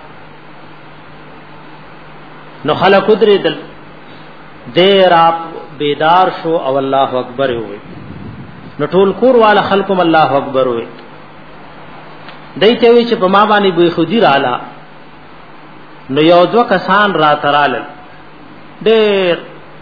نو خلق درېدل دیر اپ بیدار شو او الله اکبر وی نو ټول کور والا خلقم الله اکبر وی دایته وی چې په ما باندې بی خودی رااله نو یو دو کسان را ترال ډېر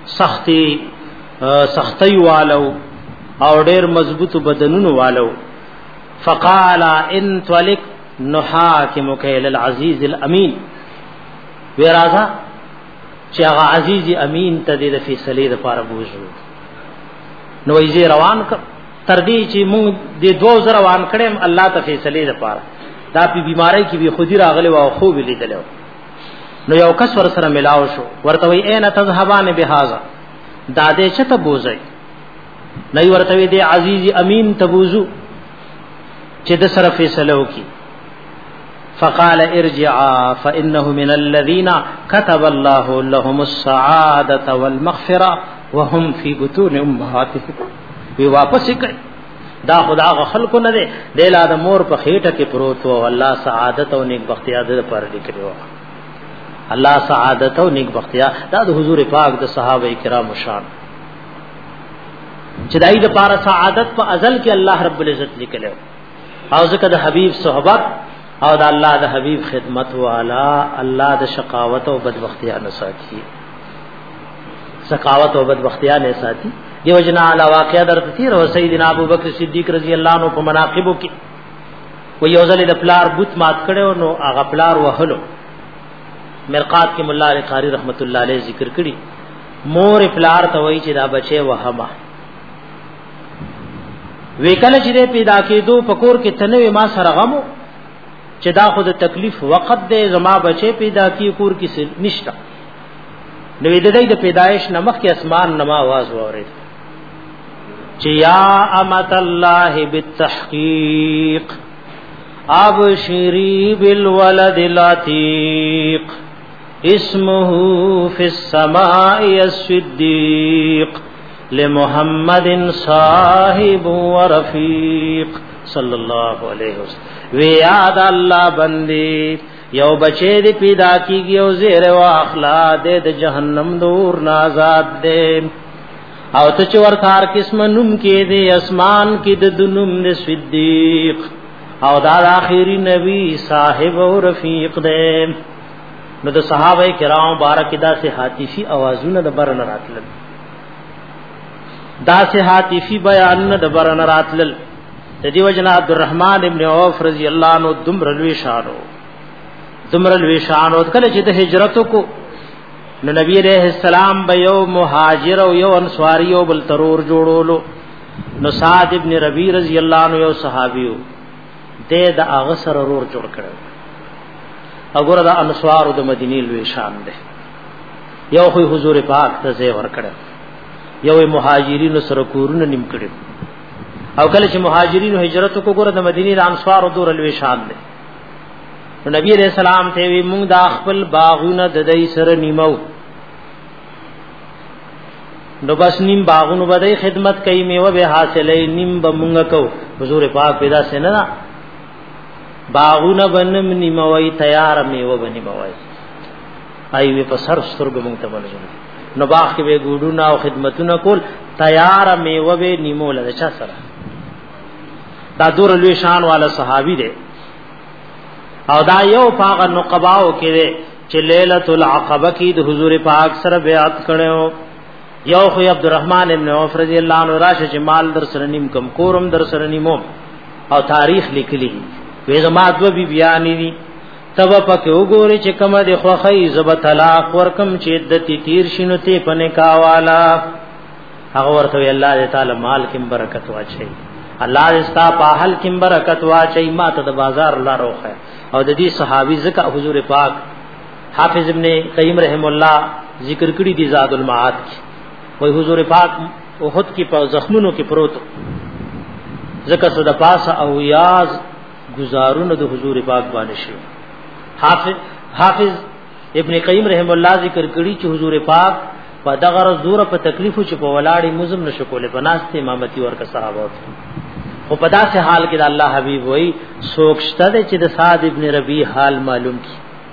سختي والو او ډېر مضبوط بدنونو والو فقال ان تلک نحاکمک الى العزیز الامین ورازا چې هغه عزیز امین ته د فیصله لپاره بوزو نو یې روان تر دې چې موږ د 2000 روان کړم الله ته فیصله لپاره دا په بیماری کې به خودی راغلی او خو ولیدل نو یو کس ور سره ملاو شو ورته وی اين تذهبان بهذا دا دې چته بوزي نه ورته وی دې عزیز امین تبوزو چې د سره فیصله وکي فقال ارجعا فانه من الذين كتب الله لهم السعاده والمغفره وهم في بطون امهاتهم وی واپس کړ دا خدا غ خلق نه دي د لاله مور په خېټه کې پروت او الله سعادت او نیک بختیا د پر لیکلو الله سعادت او نیک بختیا دا د حضور پاک د صحابه کرام شان چې دای د پاره سعادت په ازل کې الله رب العزت لیکلو او ځکه د حبیب صحبت او د الله د حبیب خدمت والا الله د شقاوت او بدبختیا نه ساتي شقاوت او بدبختیا نه ساتي دیو جنا علا واقعہ در تیر او سیدنا ابوبکر صدیق رضی اللہ عنہ په مناقبو کې و یو ځل د پلار بوت مات کړو نو هغه پلار وهلو مرقات کې مولا علی قاری رحمت الله علیه ذکر کړي مور پلار ته وای چې دا بچي وهما وکاله چې پیدا کېدو پکور کې تنوي ما سره غمو چې دا خود تکلیف وقت دې زما بچي پیدا کی کور کې نشتا نو دې د پیدایش نمخ کې اسمان نما आवाज وره چې یا امت الله بالتحقیق ابشری بالولد العتیق اسمه فی السماء الصدیق لمحمد صاحب و رفیق صلی اللہ علیہ وسلم. وی یاد اللہ بندی یو بچے دی پیدا کیږي او زیر واخلا د جهنم دور نازاد دے او ته چور کار قسم نوم کې دی اسمان کې د دنوم د صدیق او دا اخیری نبی صاحب او رفیق دے. نو د صحابه کرام بارک دا سے حاتفی اوازونه د برن راتل دا سے حاتفی بیان د برن راتل د دیو جنا عبدالرحمن ابن عوف رضی اللہ عنہ دمرلوی شانو کله چې د هجرت کو نو نبی علیہ السلام به یو مهاجر او یو انصاری او بل ترور جوړولو. نو سعد ابن ربیع رضی اللہ عنہ یو صحابیو د هغه سره رور جوړ کړو. وګوره د انصار او د مدینې لوی شان ده. یو خو حضور پاک ته زې ور کړو یو مهاجرین سره کورونه نیم کړو او کله چې مهاجرین هجرت کو ګوره د مدینې د انصار او دور لوی شان ده. نو نبی علیہ السلام ته وی مونږ د خپل باغونه د دای سره نیمو نو بس نیم باغونو بدای خدمت کوي میوه به حاصلې نیم به مونږ کو. حضور پاک پیدا سينه باغونه بنم نیموي تیار میوه بنیموي ایوه په سر سترګو مونږ ته ولجن نو باغ کې به ګوډونه او خدمتونه کول تیار میوه به نیمول د چا سره دا دور لوی شان والا صحابي دی او دا یو پاغ نقباو کې چې ليله العقبه کې د حضور پاک سره بیعت کړو. یو خو عبدالرحمن ابن عوف رضی اللہ عنہ راشه چې مال در سره نیم کم کورم در سره نیمو او تاریخ لیکلی وې زما دو بی بیان دي تب پکې وګوري چې کومه د خوخی زب طلاق ورکم چې عدت تیر شنو ته پنه کاوالا هغه ورته الله تعالی مال کې برکت واچي الله استا په حل کې برکت واچي ما ته د بازار الله روخه او د دې صحابي ذکر حضور پاک حافظ ابن قیم رحم الله ذکر کړی دی زاد المعاد کی وای حضور پاک احد کی په زخمونو کې پروت ذکر صد پاس او یاز گزارونه د حضور پاک باندې شو. حافظ ابن قیم رحم الله ذکر کړی چې حضور پاک په دغه زور په تکلیفو چې په ولاړی مزم نشو کوله بناسته امامتی ورکه صحابه او په داسې حال کې د الله حبیب وای سوکشته چې د سعد ابن ربیع حال معلوم کی.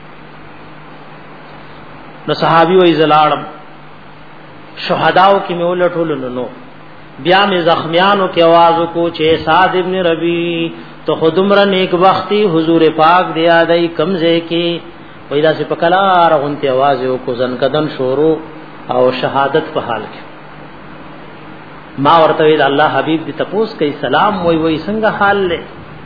نو صحابي وای زلاړم شهداو کې مې ولټول نو بیا مې زخمیانو کې आवाज کو چې سعد ابن ربیع تو خودمره نیک وختي حضور پاک دی یادای کمزه کې پیدا سے پکلا رغونته आवाज کو زن کدن شورو او شهادت په حال کې ما ورته وی الله حبیب دې تپوس کوي سلام وای وای څنګه حال له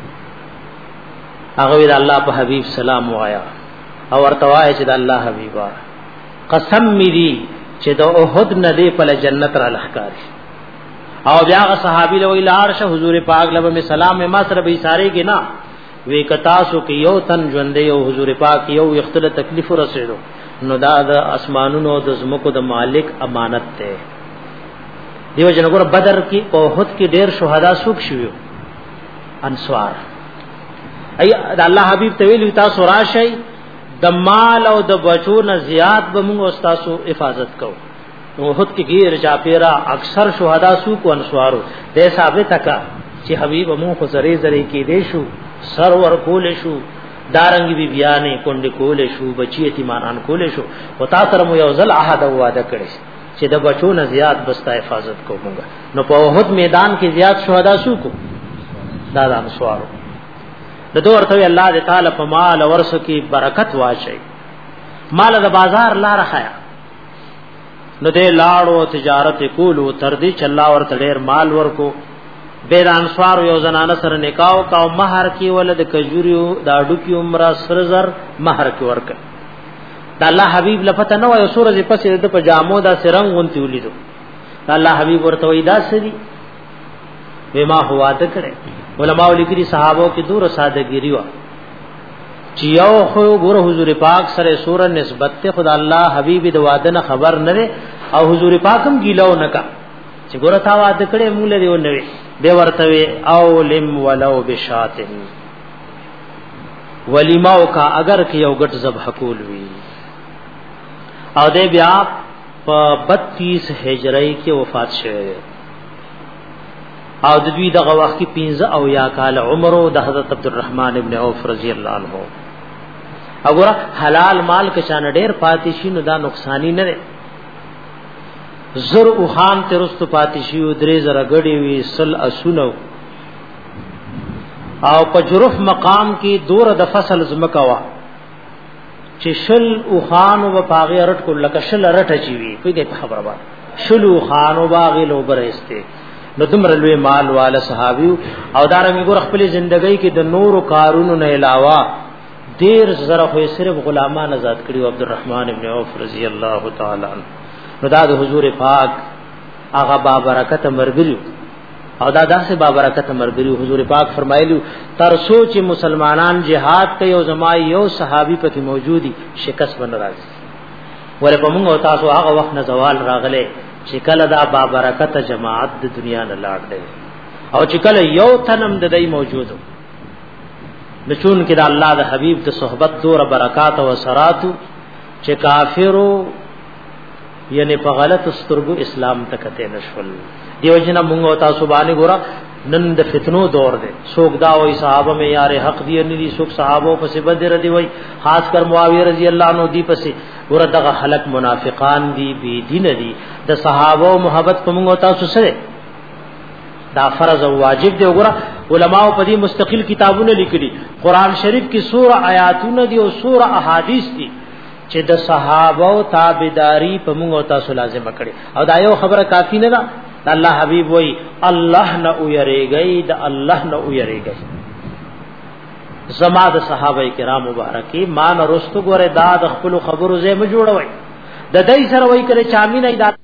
هغه وی الله په حبیب سلام وایا او ورته وای چې الله حبیبا قسم می دی چې د احد نه دی په جنت را لخکاری او بیا صحابي له ویلار شه حضور پاک لبه می سلام ما سره به ساره کې نا وی کتاسو کې یو تن ژوندې او حضور پاک یو اختلاف تکلیف ورسېدو نو دا د اسمانونو د زمکو د مالک امانت ته دیو جنګور بدر کې او احد کې ډېر شهدا سوق شویو انصار ای د الله حبیب ته ویل تاسو راشي د مال او د بچو نه زیات به موږ استادو حفاظت کوو. احد کې غیر چاپیرا اکثر شهدا سوق انصارو د ثابت کا چې حبیب مو خو زری زری کې دې شو سر ور کول شو دارنګ بی بیانې کونډ کول شو بچی یتیمانان کول شو او تاسو مو یو ځل عہد وعده کړی چې د بچو نه زیات بستا حفاظت کومګه. نو په احد میدان کې زیات شهدا سوق دا د انصارو د دوه ورته الله تعالی په مال ورث کې برکت واچي مال د بازار لار خیا نو دې لاړو تجارت کولو تر دې چې الله ورته ډېر مال ورکو. بیر انصار یو زنانه سره نکاح او مہر کې ولد کجوريو دا ډوکی عمره سرزر مہر کې ورک دا الله حبیب لپته نو یو سورې پسې د پجامو دا سرنګ ونتی ولیدو دا الله حبیب ورته وای دا سدي وما هوا د کړه علماء لیکلي صحابه کې دور سادهګيري وا چې یو خو ګور حضور پاک سره سور نسبت ته خدای الله حبیب د واده نه خبر نه او حضور پاکم ګیلو نکا چې ګور تا واده کړه مونږ له دیو نه وي به ورته او لم ولو بشاتن ولیمه او کا اگر کې یو غټ ذبح کول وی او دې بیا په 32 هجری کې وفات شوه او د دوی دغه وخت کې 15 او یا کال عمر او د حضرت عبدالرحمن ابن عوف رضی الله عنه. وګوره حلال مال کې شان ډېر پاتې شي نو دا نقصانی نه ده. زر او خان ترست پاتې شي او درې زره غړي وی سل اسونو او په جرف مقام کې دور د فصل زمکا وا چې شل او خان او باغی رټ کو لکه شل رټ چی وی په دې خبره با شل او خان او باغی لو برسته نو دمر لوی مال والا صحابي او دارنګ ګور خپل ژوندۍ کې د نور کارونو نه علاوه ډیر زره خو صرف غلامان آزاد کړي عبدالرحمن ابن عوف رضی الله تعالی عنہ. نو دا د حضور پاک هغه با برکت مرګري او دا داسې با برکت مرګري. حضور پاک فرمایلی تر سوچ مسلمانان جهاد کوي او زما یو صحابي پکې موجودي شکست بن راځي ولې په موږ او تاسو هغه وخت نه زوال راغله چې کله دا با برکت جماعت د دنیا نه لاړ دی او چې کله یو تنم د دې موجودو نچون کې د الله د حبيب د صحبت دور برکات او سراتو چې کافرو یعنی په غلط سترګو اسلام تکته نشول. دیو جنا مونږ او تاسو باندې ګورا نن د فتنو دور دی. څوک دا وای صحابه مې یار حق دی نه دي څوک صحابه پسې بدر دی وای خاص کر معاویه رضی الله عنه دی پسې ګور دغه خلق منافقان دی بی دین دی. د صحابه محبت په مونږ او تاسو سره دا فرض او واجب دی. وګوره علماء په دې مستقل کتابونه لیکلي. قران شریف کې سوره آیاتونه دي او سوره احادیث دي چې د صحابه او تابعداري په موږ او تاسو لازم کړي. او دا یو خبره کافی نه ده. الله حبیب وای الله نه ويریږي د الله نه ويریږي. زما د صحابه کرام مبارکي مان رستو ګوره دا د خپل خبرو زې م جوړوي د دې سره وای کړي چامي نه